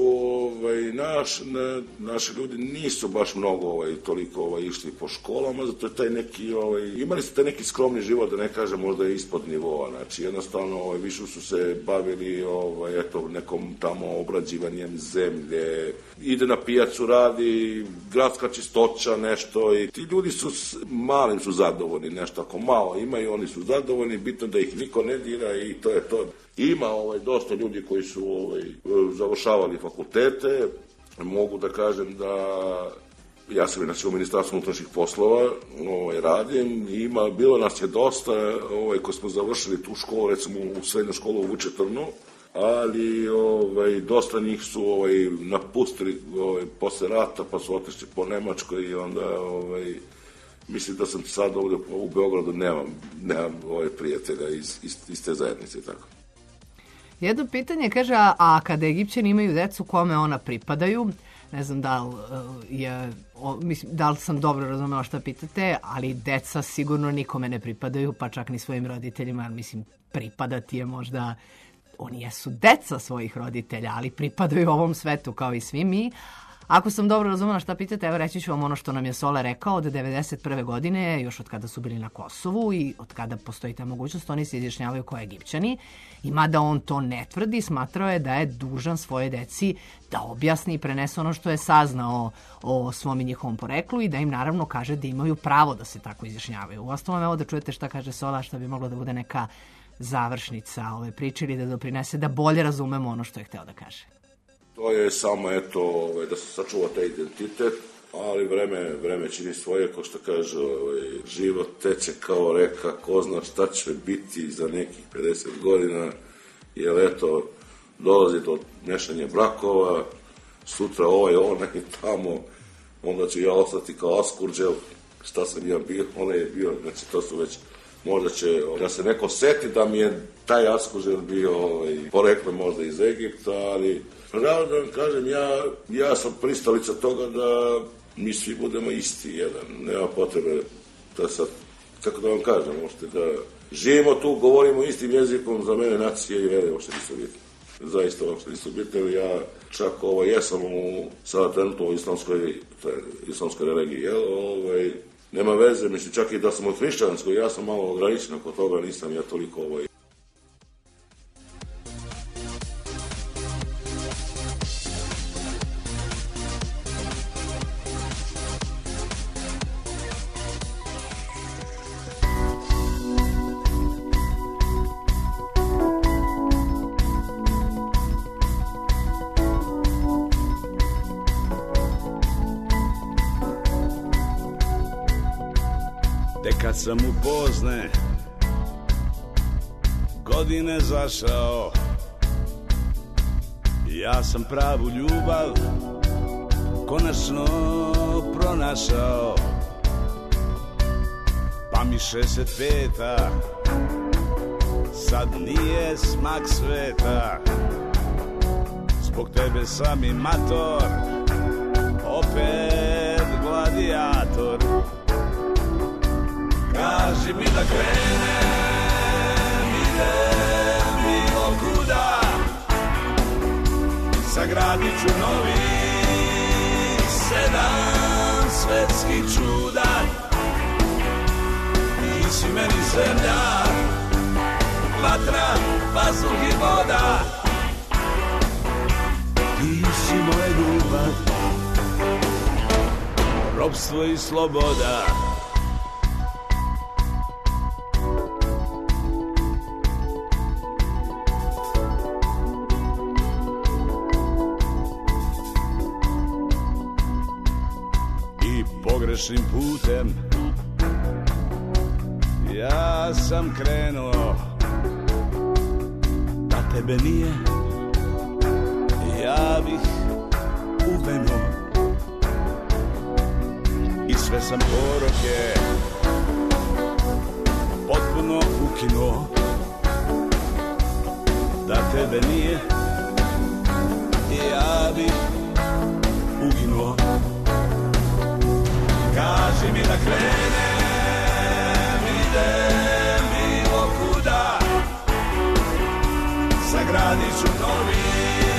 naši ljudi nisu baš mnogo toliko išli po školama, zato je taj neki, imali su taj neki skromni život, da ne kažem možda ispod nivoa, znači jednostavno više su se bavili nekom tamo obrađivanjem zemlje, ide na pijacu, radi gradska čistoća, nešto i ti ljudi su malim su zadovoljni, nešto ako malo imaju, oni su zadovoljni, bitno da ih niko ne dira i to je to. Ima dosta ljudi koji su završavali fakultete, mogu da kažem da ja sam inače u Ministarstvu unutrašnjih poslova radim i bilo nas je dosta koji smo završili tu školu, recimo u srednju školu u Vučetrnu, ali dosta njih su napustili posle rata pa su otišli po Nemačkoj i onda mislim da sam sad ovde u Beogradu nemam prijatelja iz te zajednice i tako. Jedno pitanje kaže, a kada Egipćani imaju decu, kome ona pripadaju? Ne znam da li sam dobro razumela šta pitate, ali deca sigurno nikome ne pripadaju, pa čak ni svojim roditeljima, mislim, pripadati je možda, oni jesu deca svojih roditelja, ali pripadaju ovom svetu kao i svi mi. Ako sam dobro razumela šta pitate, evo reći ću vam ono što nam je Sole rekao od 1991. godine, još od kada su bili na Kosovu i od kada postoji ta mogućnost, oni se izjašnjavaju kao Egipćani. I mada on to ne tvrdi, smatrao je da je dužan svoje deci da objasni i prenese ono što je saznao o svom i njihovom poreklu i da im naravno kaže da imaju pravo da se tako izjašnjavaju. Uostalom, evo da čujete šta kaže Sola, šta bi moglo da bude neka završnica ove priče ili da doprinese da bolje razumemo ono što je hteo da kaže. To je samo, da se sačuva taj identitet, ali vreme čini svoje, kao što kaže, život teče kao reka, ko zna šta će biti za nekih 50 godina, jer dolazi do mešanja brakova, sutra onaj tamo, onda ću ja ostati kao Askurđel, šta sam ja bio, onaj je bio, znači to su već, možda će, da se neko seti da mi je taj Askurđel bio poreklo možda iz Egipta, ali pravo da vam kažem, ja sam pristalica toga da mi svi budemo isti jedan. Nema potrebe da sad, kako da vam kažem, možete da živimo tu, govorimo istim jezikom, za mene nacije i vere uopšte nisu bitne. Zaista uopšte nisu bitne, ja čak jesam sada trenutno u islamskoj religiji, nema veze, mislim čak i da sam u hrišćanskoj, ja sam malo ograničen oko toga, nisam ja toliko Kad sam u pozne godine zašao, ja sam pravu ljubav konačno pronašao. Pa mi 65-a sad nije smak sveta, zbog tebe sam i mator, opet gladijator. Kaži mi da krenem, idem sagradit ću novi 7 svetskih čuda. Ti si meni zemlja, vatra, vazduh i voda. Ti si moja ljubav, ropstvo i sloboda. I pogrešnim putem ja sam krenuo, da tebe nije ja bih uvenuo. I sve sam poroke potpuno ukinuo, da tebe nije ja bih uginuo. Kaži mi da krenem, idem bilo kuda, sagradit ću novi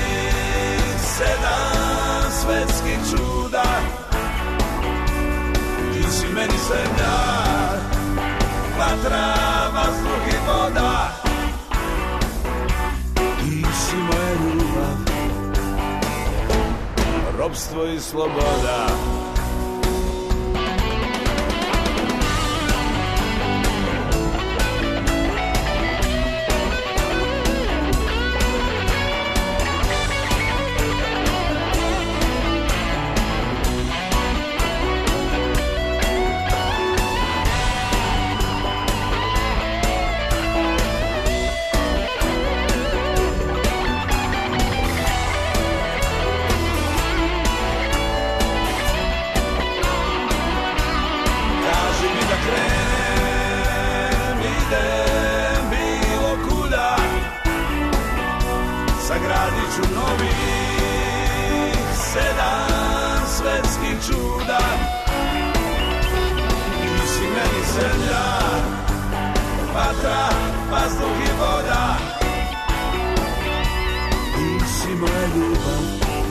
7 svetskih čuda. Ti si meni zemlja, vatra, vazduh i voda. Ti si moja ljubav, ropstvo i sloboda. Sagradit ću novih 7 svetskih čuda. Ti si meni zemlja, vatra, vazduh i voda. Ti si moja ljubav,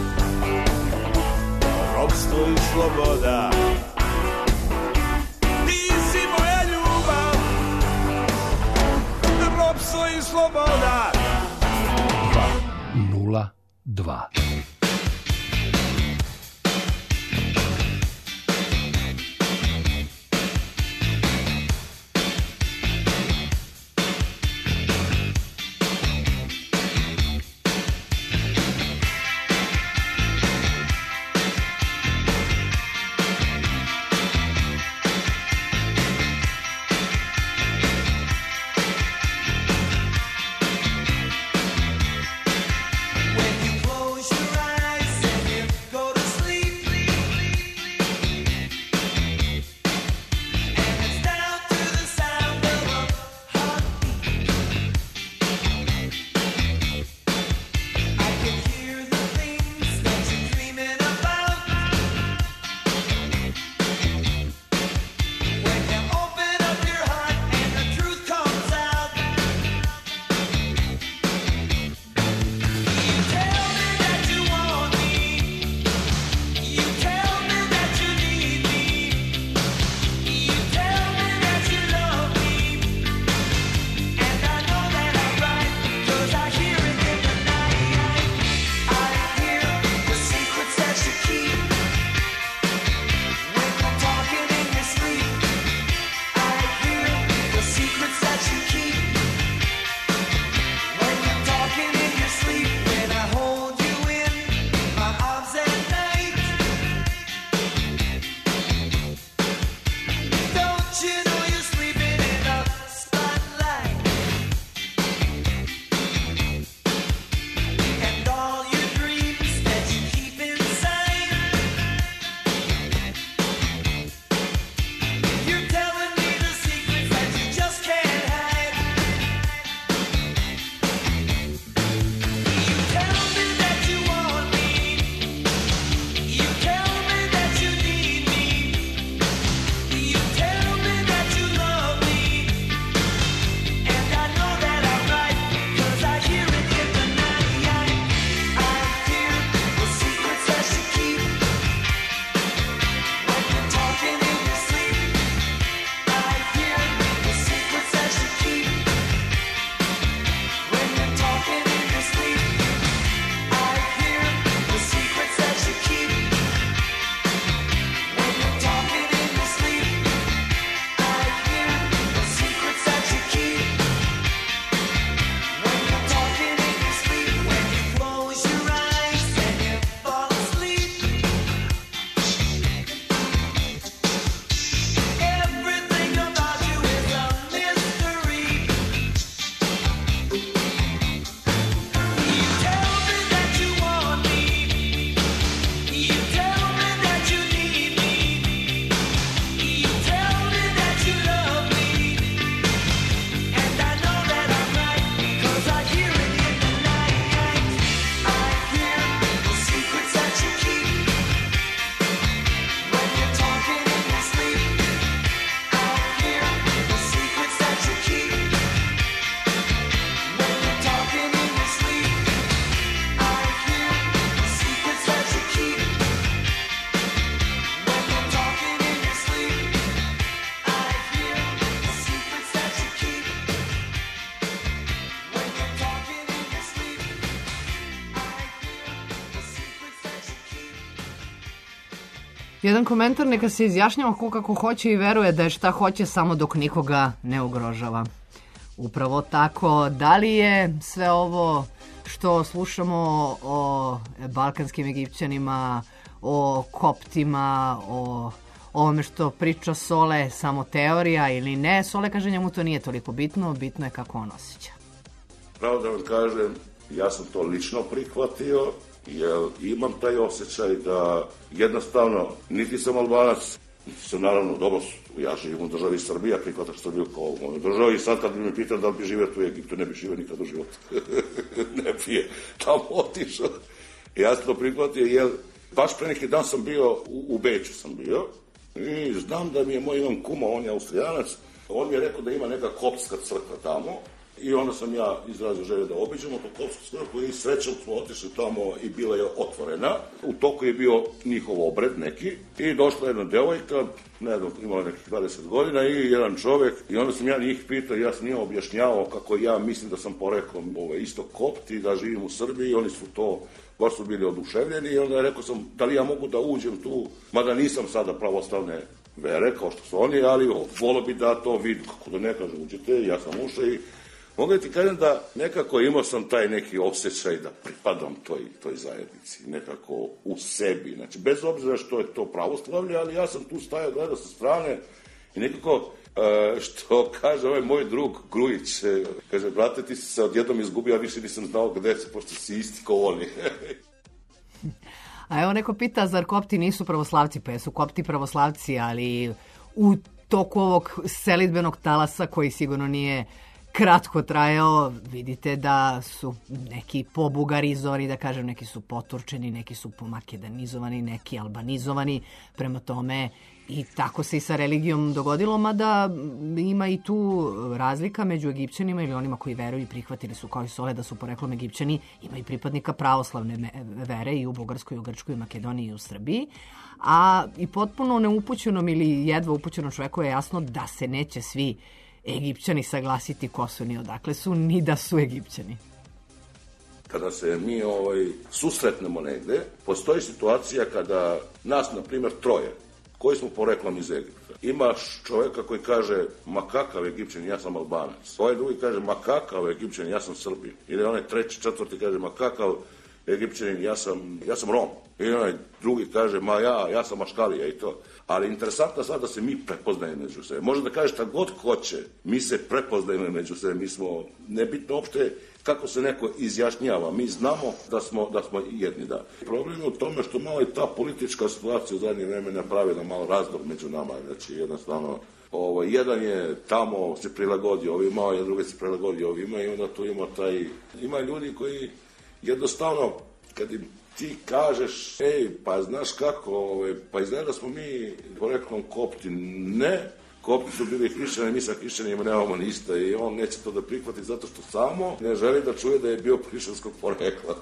ropstvo i sloboda. Ti si moja ljubav, ropstvo i sloboda. 2. When you close your eyes Jedan komentar, neka se izjašnjava ko kako hoće i veruje da je šta hoće samo dok nikoga ne ugrožava. Upravo tako, da li je sve ovo što slušamo o balkanskim Egipćanima, o koptima, o ovome što priča Sole samo teorija ili ne? Sole kaže njemu to nije toliko bitno, bitno je kako on osjeća. Pravo da vam kažem, ja sam to lično prihvatio, jer imam taj osjećaj da jednostavno niti sam Albanac, niti sam naravno dobro, ja živim u državi Srbija, prihvataš Srbiju kao u mojoj državi i sad kad bi me pitali da li bi živio tu u Egiptu, ne bi živio nikad u životu. Ne bi je tamo otišao. Ja sam to prihvatio, jer baš pre neki dan sam bio, u Beču sam bio, i znam da mi je moj imam kuma, on je Austrijanac, on mi je rekao da ima neka koptska crkva tamo i onda sam ja izrazio želje da obiđemo tu koptsku crkvu i srećom smo otišli tamo i bila je otvorena. U toku je bio njihov obred neki i došla jedna devojka, ne znam, imala nekih 20 godina i jedan čovjek i onda sam ja njih pitao, ja sam njima objašnjavao kako ja mislim da sam poreklom isto kopt i da živim u Srbiji i oni su to baš su bili oduševljeni i onda rekao sam da li ja mogu da uđem tu, mada nisam sada pravoslavne vere kao što su oni, ali volio bi da to vidim, kako da ne kažem uđete, ja sam ušao i mogu da ti kažem da nekako imao sam taj neki osjećaj da pripadam toj zajednici, nekako u sebi, znači bez obzira što je to pravoslavlje, ali ja sam tu stajao, gledao sa strane i nekako što kaže ovaj moj drug Grujić, kaže, brate, ti si se odjednom izgubio, a više nisam znao gde se, pošto si isti kao oni. A evo neko pita, zar kopti nisu pravoslavci? Pa jesu kopti pravoslavci, ali u toku ovog selidbenog talasa koji sigurno nije kratko trajao, vidite da su neki pobugarizovani, da kažem, neki su poturčeni, neki su pomakedanizovani, neki albanizovani, prema tome i tako se i sa religijom dogodilo, mada ima i tu razlika među Egipćanima ili onima koji veruju i prihvatili su kao i Sole da su poreklom Egipćani, ima i pripadnika pravoslavne vere i u Bugarskoj, i u Grčkoj, i u Makedoniji i u Srbiji, a i potpuno neupućenom ili jedva upućenom čoveku je jasno da se neće svi Egipćani saglasiti ko su ni odakle su, ni da su Egipćani. Kada se mi susretnemo negde, postoji situacija kada nas, na primjer, troje, koji smo poreklom iz Egipta. Imaš čoveka koji kaže, ma kakav Egipćan, ja sam Albanac. Ovaj drugi kaže, ma kakav Egipćan, ja sam Srbin. Ili onaj treći, četvrti kaže, ma kakav Egipćanin, ja sam Rom. I onaj drugi kaže, ma ja sam Maškalija i to. Ali interesantno sad da se mi prepoznajemo među sebe. Može da kaže šta god hoće, mi se prepoznajemo među sebe. Mi smo, nebitno uopšte kako se neko izjašnjava. Mi znamo da smo jedni, da. Problem je u tome što malo i ta politička situacija u zadnje vreme napravila malo razdor među nama. Znači, jednostavno, jedan je tamo se prilagodio ovima, a drugi se prilagodio ovima i onda tu ima ljudi koji jednostavno, kad im ti kažeš, pa znaš kako, pa izgleda da smo mi poreklom kopti. Ne, kopti su bili hrišćani, mi sa hrišćanima nemamo ništa i on neće to da prihvati zato što samo ne želi da čuje da je bio hrišćanskog porekla.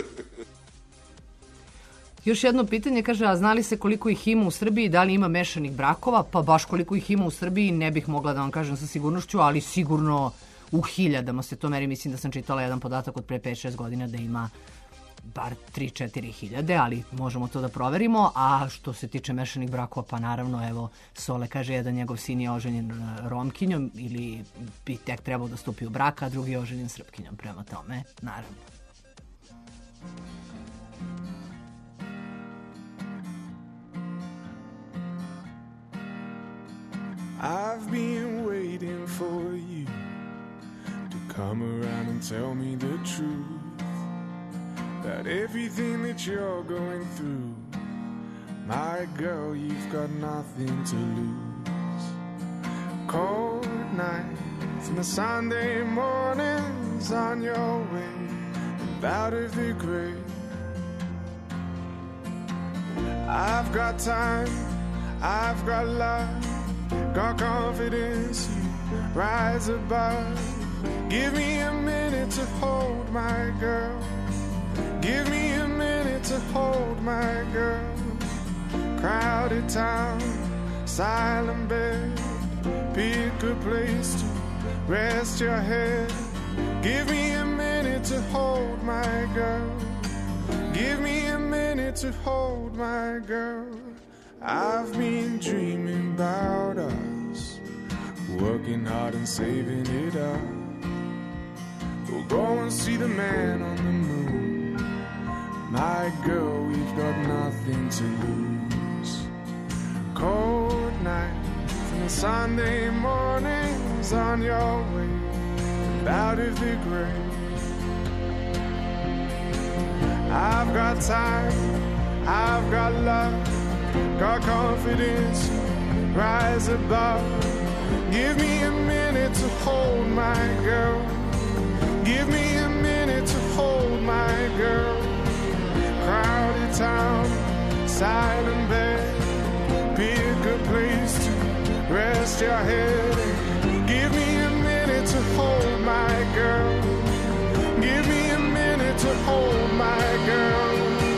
Još jedno pitanje, kaže, a znali se koliko ih ima u Srbiji, da li ima mešanih brakova? Pa baš koliko ih ima u Srbiji ne bih mogla da vam kažem sa sigurnošću, ali sigurno u hiljadama se to meri. Mislim da sam čitala jedan podatak od pre 5-6 godina da ima bar 3-4 hiljade, ali možemo to da proverimo. A što se tiče mešanih brakova, pa naravno, evo, Sole kaže, jedan njegov sin je oženjen Romkinjom ili bi tek trebao da stupi u brak, a drugi je oženjen Srpkinjom, prema tome, naravno. I've been waiting for you to come around and tell me the truth about everything that you're going through. My girl, you've got nothing to lose. Cold nights and the Sunday mornings on your way and out of the grave. I've got time, I've got love, got confidence, you rise above. Give me a minute to hold my girl. Give me a minute to hold my girl. Crowded town, silent bed. Pick a place to rest your head. Give me a minute to hold my girl. Give me a minute to hold my girl. I've been dreaming about us, working hard and saving it up. We'll go and see the man on the moon. My girl, we've got nothing to lose. Cold nights and Sunday mornings on your way out of the grave. I've got time, I've got love, got confidence, rise above. Give me a minute to hold my girl. Give me a minute to hold my girl. Crowded town, silent bed, pick a place to rest your head. Give me a minute to hold my girl. Give me a minute to hold my girl.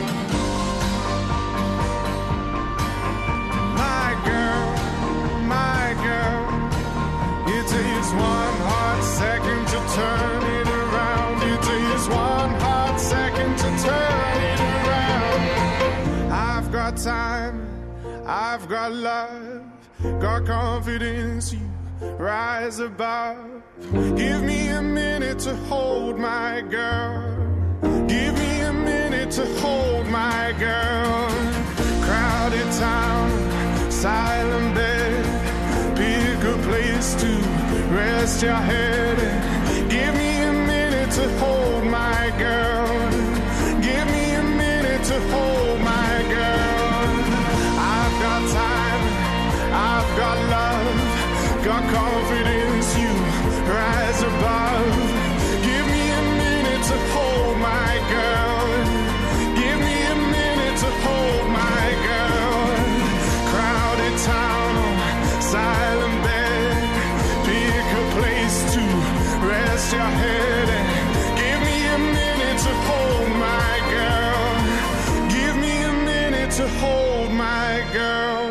My girl, my girl. It takes one hot second to turn it around. It takes one hot second to turn it around. I've got time, I've got love, got confidence, you rise above. Give me a minute to hold my girl. Give me a minute to hold my girl. Crowded town, silent bed, pick a place to rest your head. Give me a minute to hold my girl. Give me a minute to hold my girl. I've got time, I've got love, got confidence, you rise above. Give me a minute to hold my girl. Give me a minute to hold my girl. Crowded town, silent bed, pick a place to rest your head. Give me a minute to hold my girl. Give me a minute to hold my girl.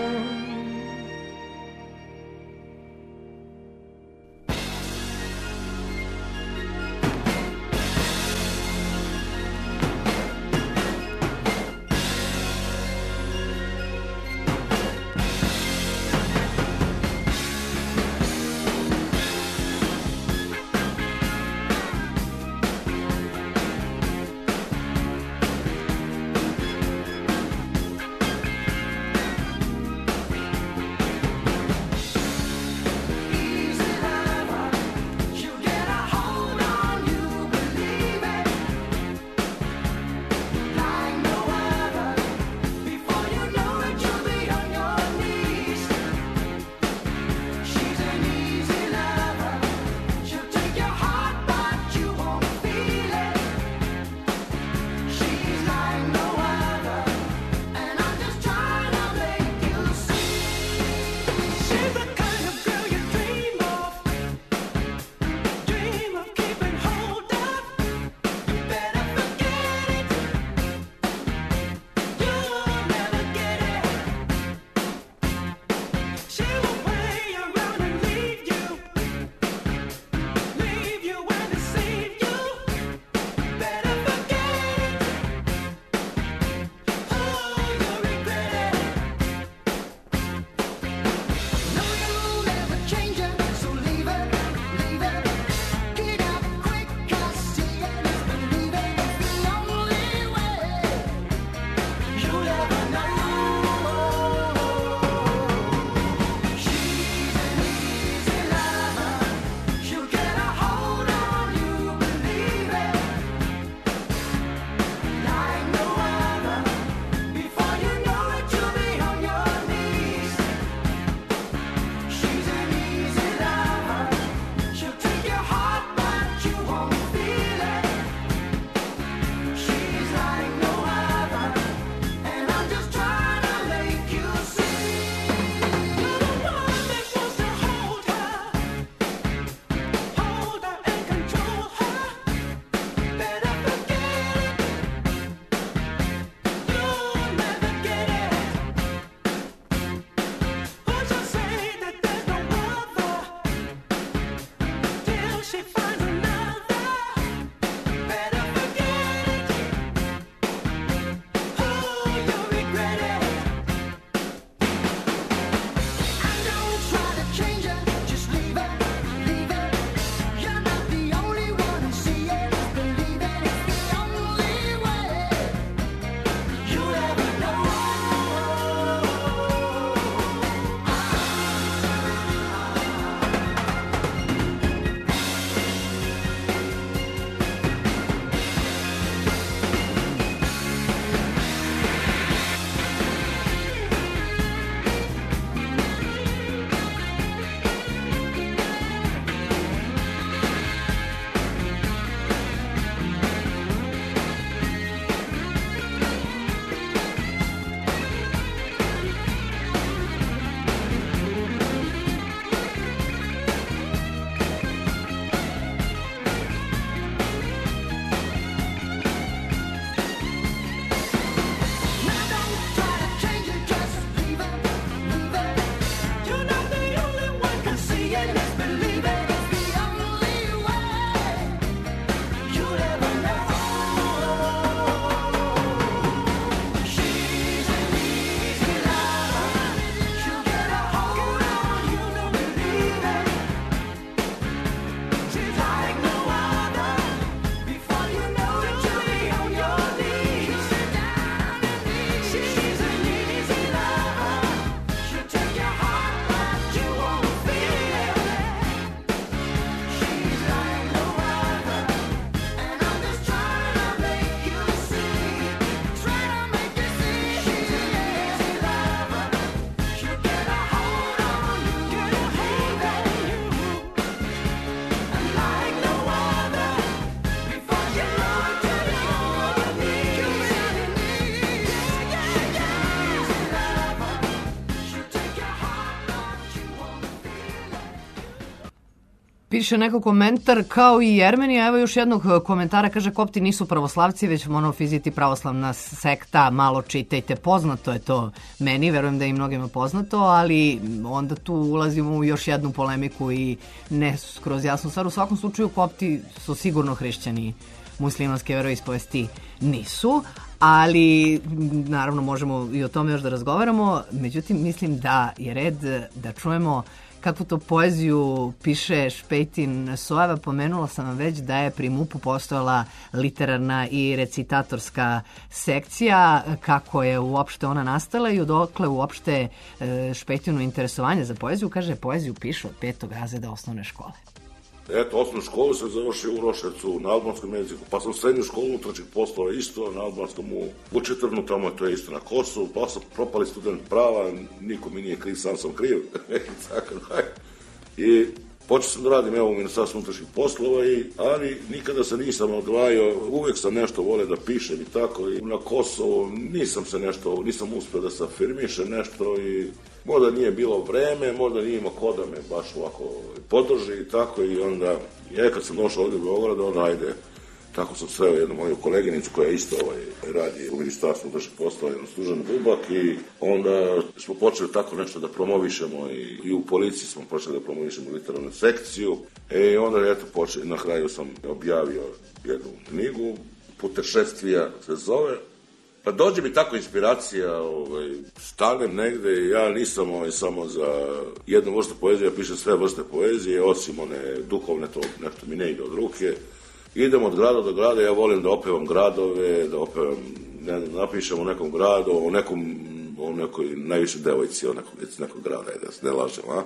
Piše neko komentar kao i Jermenija, evo još jednog komentara, kaže kopti nisu pravoslavci, već monofiziti pravoslavna sekta, malo čitajte, poznato je to meni, verujem da je i mnogima poznato, ali onda tu ulazimo u još jednu polemiku i ne skroz jasnu stvar. U svakom slučaju kopti su sigurno hrišćani, muslimanske veroispovesti nisu, ali naravno možemo i o tome još da razgovaramo, međutim mislim da je red da čujemo kakvu to poeziju piše Špejtin Sojeva. Pomenula sam vam već da je pri MUP-u postojala literarna i recitatorska sekcija, kako je uopšte ona nastala i odakle uopšte Špejtinu interesovanje za poeziju. Kaže, poeziju piše od 5. razreda osnovne škole. Eto, osnovnu školu sam završio u Roševcu na albanskom jeziku, pa sam srednju školu unutrašnjih poslova isto na albanskom u Četrnu, tamo to je isto na Kosovu, pa sam propali student prava, niko mi nije kriv, sam kriv, tako da. I počeo sam da radim u Ministarstvu unutrašnjih poslova, ali nikada se nisam odvajao, uvek sam nešto volio da pišem i tako, i na Kosovu nisam uspio da se afirmišem nešto i možda nije bilo vreme, možda nije imao ko da me baš ovako podrži i tako, i onda, kad sam došao ovdje u Beograd, onda ajde, tako sam sreo jednu moju koleginicu koja isto radi u Ministarstvu unutrašnjih poslova, jednu Snežanu Bubak, i onda smo počeli tako nešto da promovišemo i u policiji smo počeli da promovišemo literarnu sekciju, i onda eto na kraju sam objavio jednu knjigu, Putešestvija se zove. Pa dođe mi tako inspiracija, stanem negde, ja nisam samo za jednu vrstu poezije, ja pišem sve vrste poezije, osim one duhovne, to nešto mi ne ide od ruke. Idem od grada do grada, ja volim da opevam gradove, da opevam, napišem o nekom gradu, o nekoj najviše devojci, o nekog grada, da se ne lažem, a?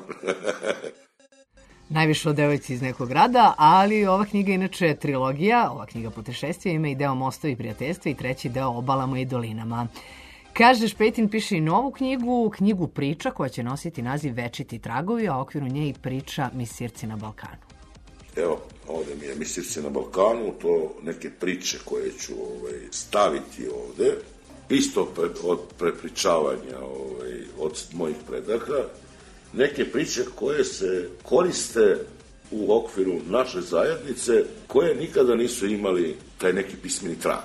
Najviše o devojci iz nekog grada, ali ova knjiga inače je trilogija, ova knjiga Putešestvija ima i deo Mostovi i prijateljstva i treći deo Obalama i dolinama. Kaže, Špejtin piše i novu knjigu priča koja će nositi naziv Večiti tragovi, a u okviru nje i priča Misirci na Balkanu. Evo, ovde mi je Misirci na Balkanu, to neke priče koje ću staviti ovde, isto od prepričavanja od mojih predaka, neke priče koje se koriste u okviru naše zajednice, koje nikada nisu imali taj neki pismeni trag.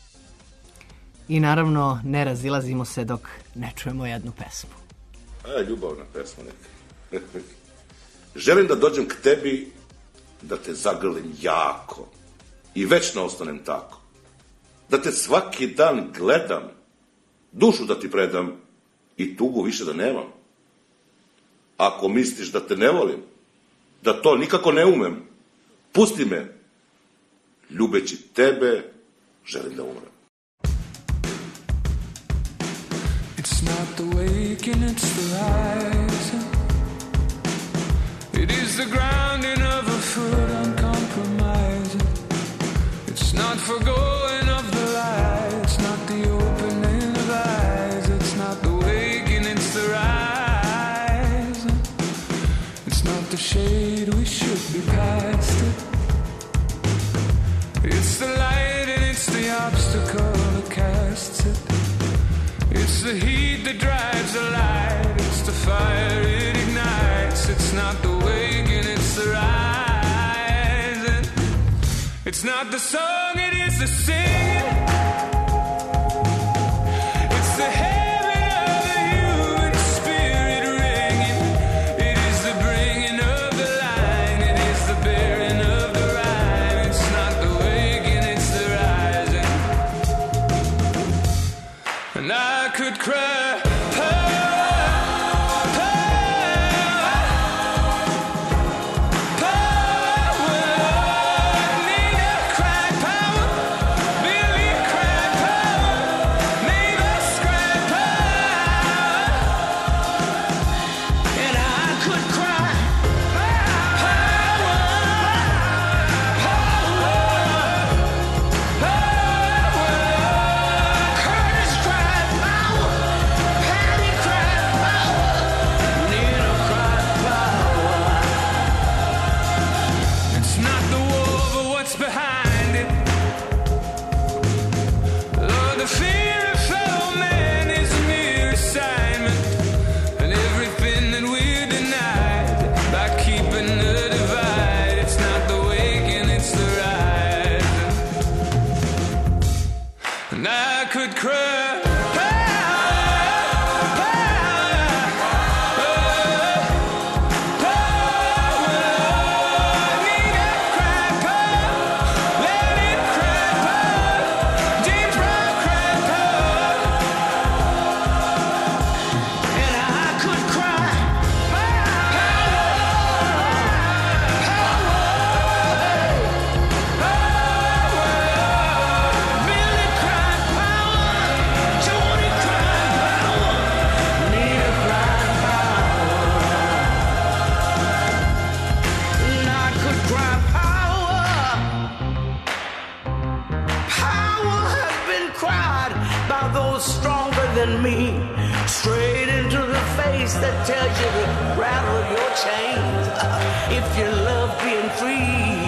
I naravno, ne razilazimo se dok ne čujemo jednu pesmu. Ljubavna pesma neka. Želim da dođem k tebi, da te zagrlim jako i večno ostanem tako. Da te svaki dan gledam, dušu da ti predam i tugu više da nemam. Ako misliš da te ne volim, da to nikako ne umem, pusti me. Ljubeći tebe, želim da umrem. It's not the waking, it's the rising. It is the grounding of a foot uncompromising. It's not forgoing of the light. It's not the opening of eyes. It's not the waking, it's the rising. It's not the shade, we should be past it. It's the light and it's the obstacle that casts it. It's the heat that drives the light. It's the fire it ignites. It's not the waking, it's the rising. It's not the song, it is the singing. It's the heaven of the human spirit ringing. It is the bringing of the line. It is the bearing of the rhyme. It's not the waking, it's the rising. And I could cry. Power, power, power, that tells you to rattle your chains if you love being free.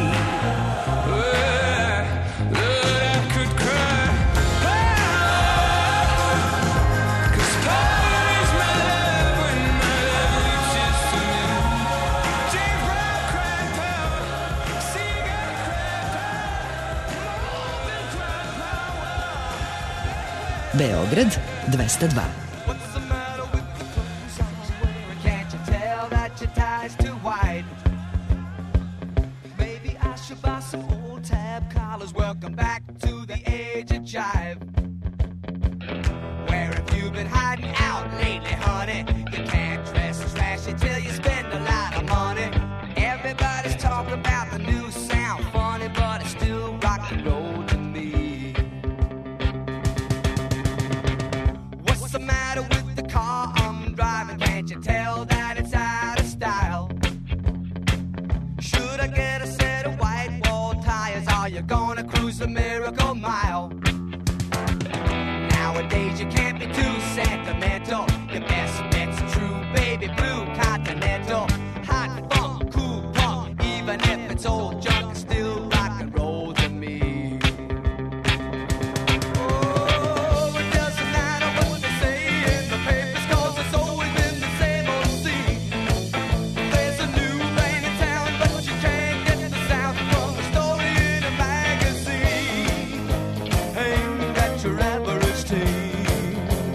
Beograd 202. Can't you tell that your tie's too wide? Maybe I should buy some old tab collars. Welcome back to the age of jive. Where have you been hiding out lately, honey? You can't dress trashy till you spend a lot of money. Everybody's talking about the new sound, funny, but it's still rock and roll to me. What's the matter with the car I'm driving? Can't you tell that it's out of style? Should I get a set of white wall tires? Are you gonna cruise the Miracle Mile? Nowadays you can't be too sentimental. Your best bet's true baby blue Continental. Hot funk, cool punk, even if it's old junk, it's still rock and roll to me. Oh, it doesn't matter what they say in the papers, 'cause it's always been the same old scene. There's a new thing in town, but you can't get the sound from the story in a magazine. Ain't got your average teen.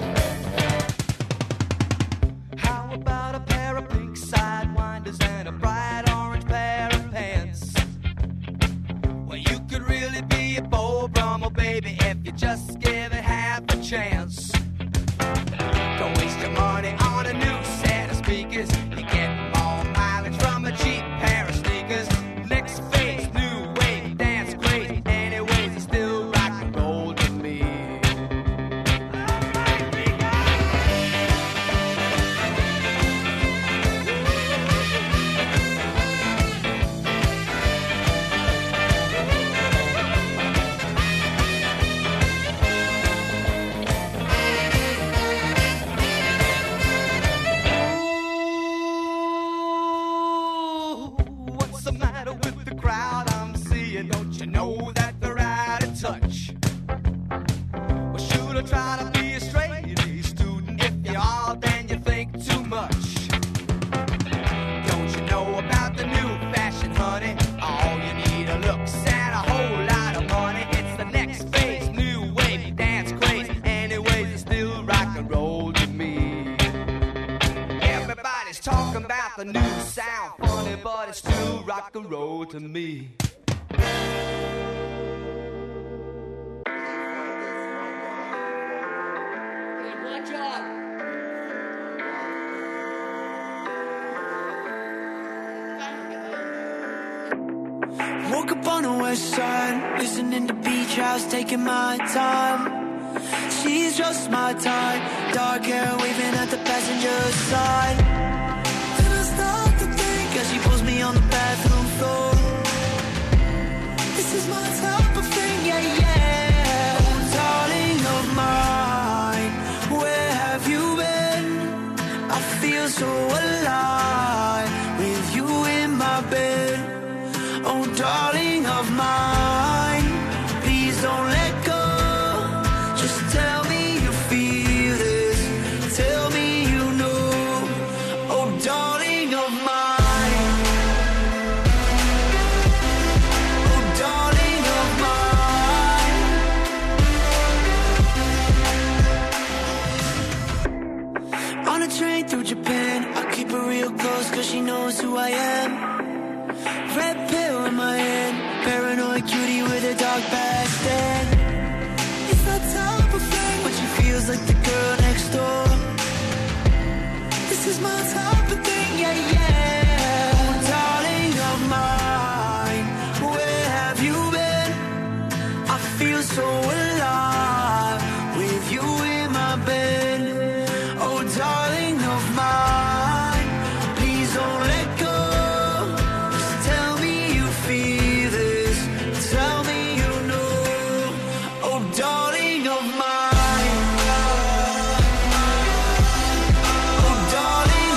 How about a pair of pink sidewinders and a bright orange pair of pants? Well, you could really be a Beau Brummel, baby, if you just give it half a chance. Don't waste your money on a new set of speakers. You get more mileage from a cheap pair of sneakers. Next phase, new wave, dance crazy. Anyways, it's still rock and roll to me. What's the matter with the crowd I'm seeing? Don't you know that they're out of touch? Well, should I try to be a straight A student? If you are, then you think too much. Don't you know about the new fashion, honey? All you need are looks and a whole lot of money. It's the next phase, new wave, dance crazy. Anyways, it's still rock and roll to me. Everybody's talking about the new sound, funny, but it's still rock and roll to me. Watch out! Woke up on the west side, listening to beach house, taking my time. She's just my type, dark hair waving at the passenger side. Then I start to think as she pulls me on the bathroom floor. This is my type of thing, yeah, yeah. Oh, darling of mine, where have you been? I feel so alive with you in my bed. Oh, darling of mine, please don't let go. Just tell me you feel this. Tell me you know. Oh, darling of mine. Oh, darling of mine. On a train through Japan, I keep her real close 'cause she knows who I am. Red pill in my hand, paranoid cutie with a dog past stand. It's that type of thing, but she feels like the girl next door. This is my type of thing, yeah, yeah. Oh, darling of mine, where have you been? I feel so alive with you in my bed. Oh, darling of mine, please don't let go. Just tell me you feel this. Tell me you know. Oh, darling of mine. Oh, darling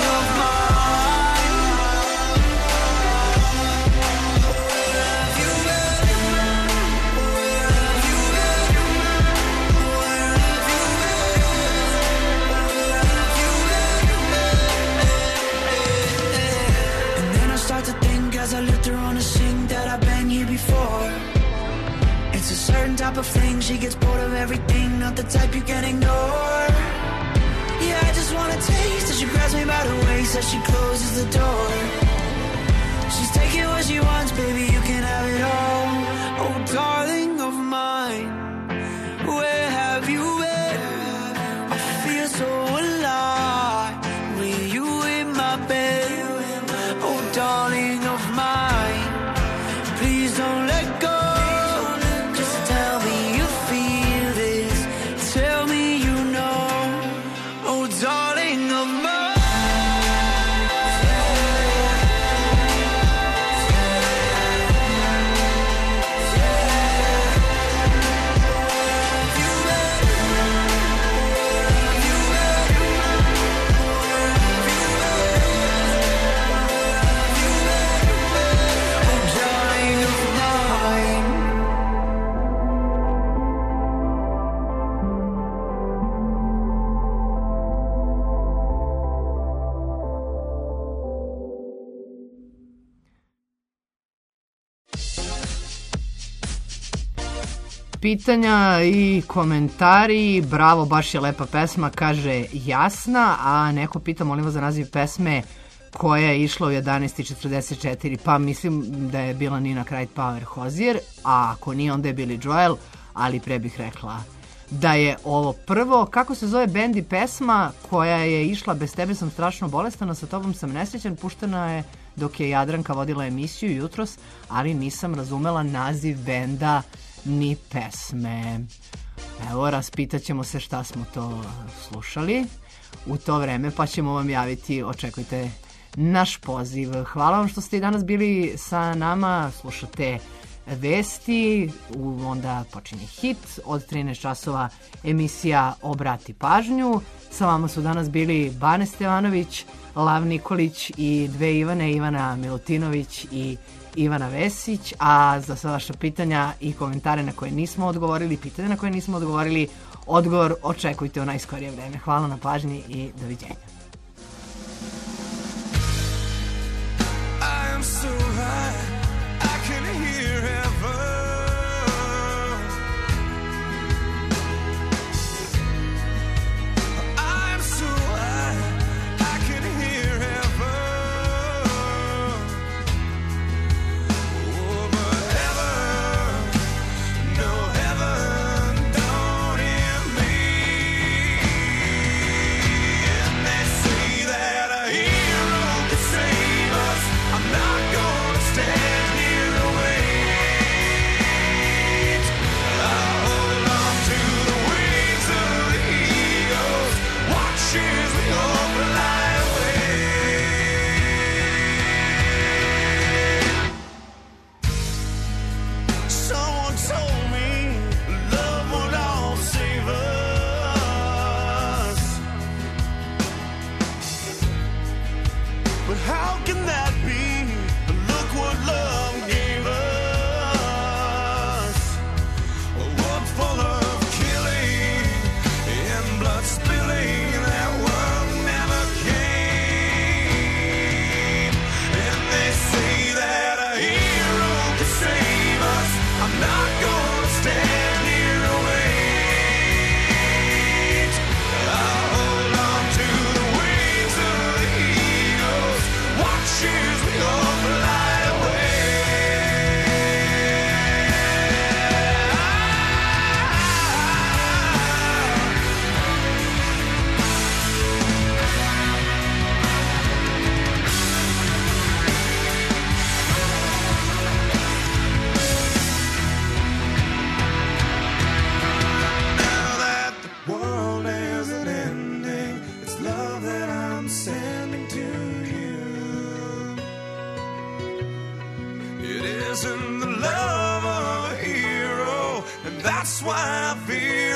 she gets bored of everything, not the type you can ignore. Yeah, I just want a taste, as she grabs me by the waist, as she closes the door. She's taking what she wants, baby, you can have it all. Oh, darling of mine, where have you been? I feel so alive with you in my bed. Oh, darling of mine, please don't let go. Just tell me you feel this, tell me you know. Oh, darling of mine. Pitanja i komentari, bravo, baš je lepa pesma, kaže Jasna, a neko pita, molim vas, za naziv pesme koja je išla u 11:44, pa mislim da je bila Nina Krajt Power Hozier, a ako nije, onda je Billy Joel, ali pre bih rekla da je ovo prvo. Kako se zove bend i pesma koja je išla Bez tebe sam strašno bolestan, a sa tobom sam nesrećan, puštena je dok je Jadranka vodila emisiju jutros, ali nisam razumela naziv benda ni pesme. Evo, raspitaćemo se šta smo to slušali u to vreme, pa ćemo vam javiti, očekujte naš poziv. Hvala vam što ste i danas bili sa nama, slušate vesti, onda počinje hit, od 13 časova emisija Obrati pažnju. Sa vama su danas bili Bane Stevanović, Lav Nikolić i dve Ivane, Ivana Milutinović i Ivana Vesić, a za sva vaša pitanja i komentare na koje nismo odgovorili, pitanja na koje nismo odgovorili, odgovor očekujte u najskorije vreme. Hvala na pažnji i doviđenja. I am so high, I can hear heaven. I am so high, I can hear heaven. Oh, but heaven, no heaven, don't hear me. And they say that a hero can save us. I'm not gonna stand here and wait. I'll hold on to the wings of the eagles, watch as we all fly away. Someone told me love would all save us, but how can that be? Look what love gave us. A world full of killing and blood spilling, that world never came. And they say that a hero can save us. I'm not gonna stand here and wait. I'll hold on to the wings of the eagles, watch as we all fly away. Now that the world isn't ending, it's love that I'm sending to you. It isn't the love of a hero, and that's why I feel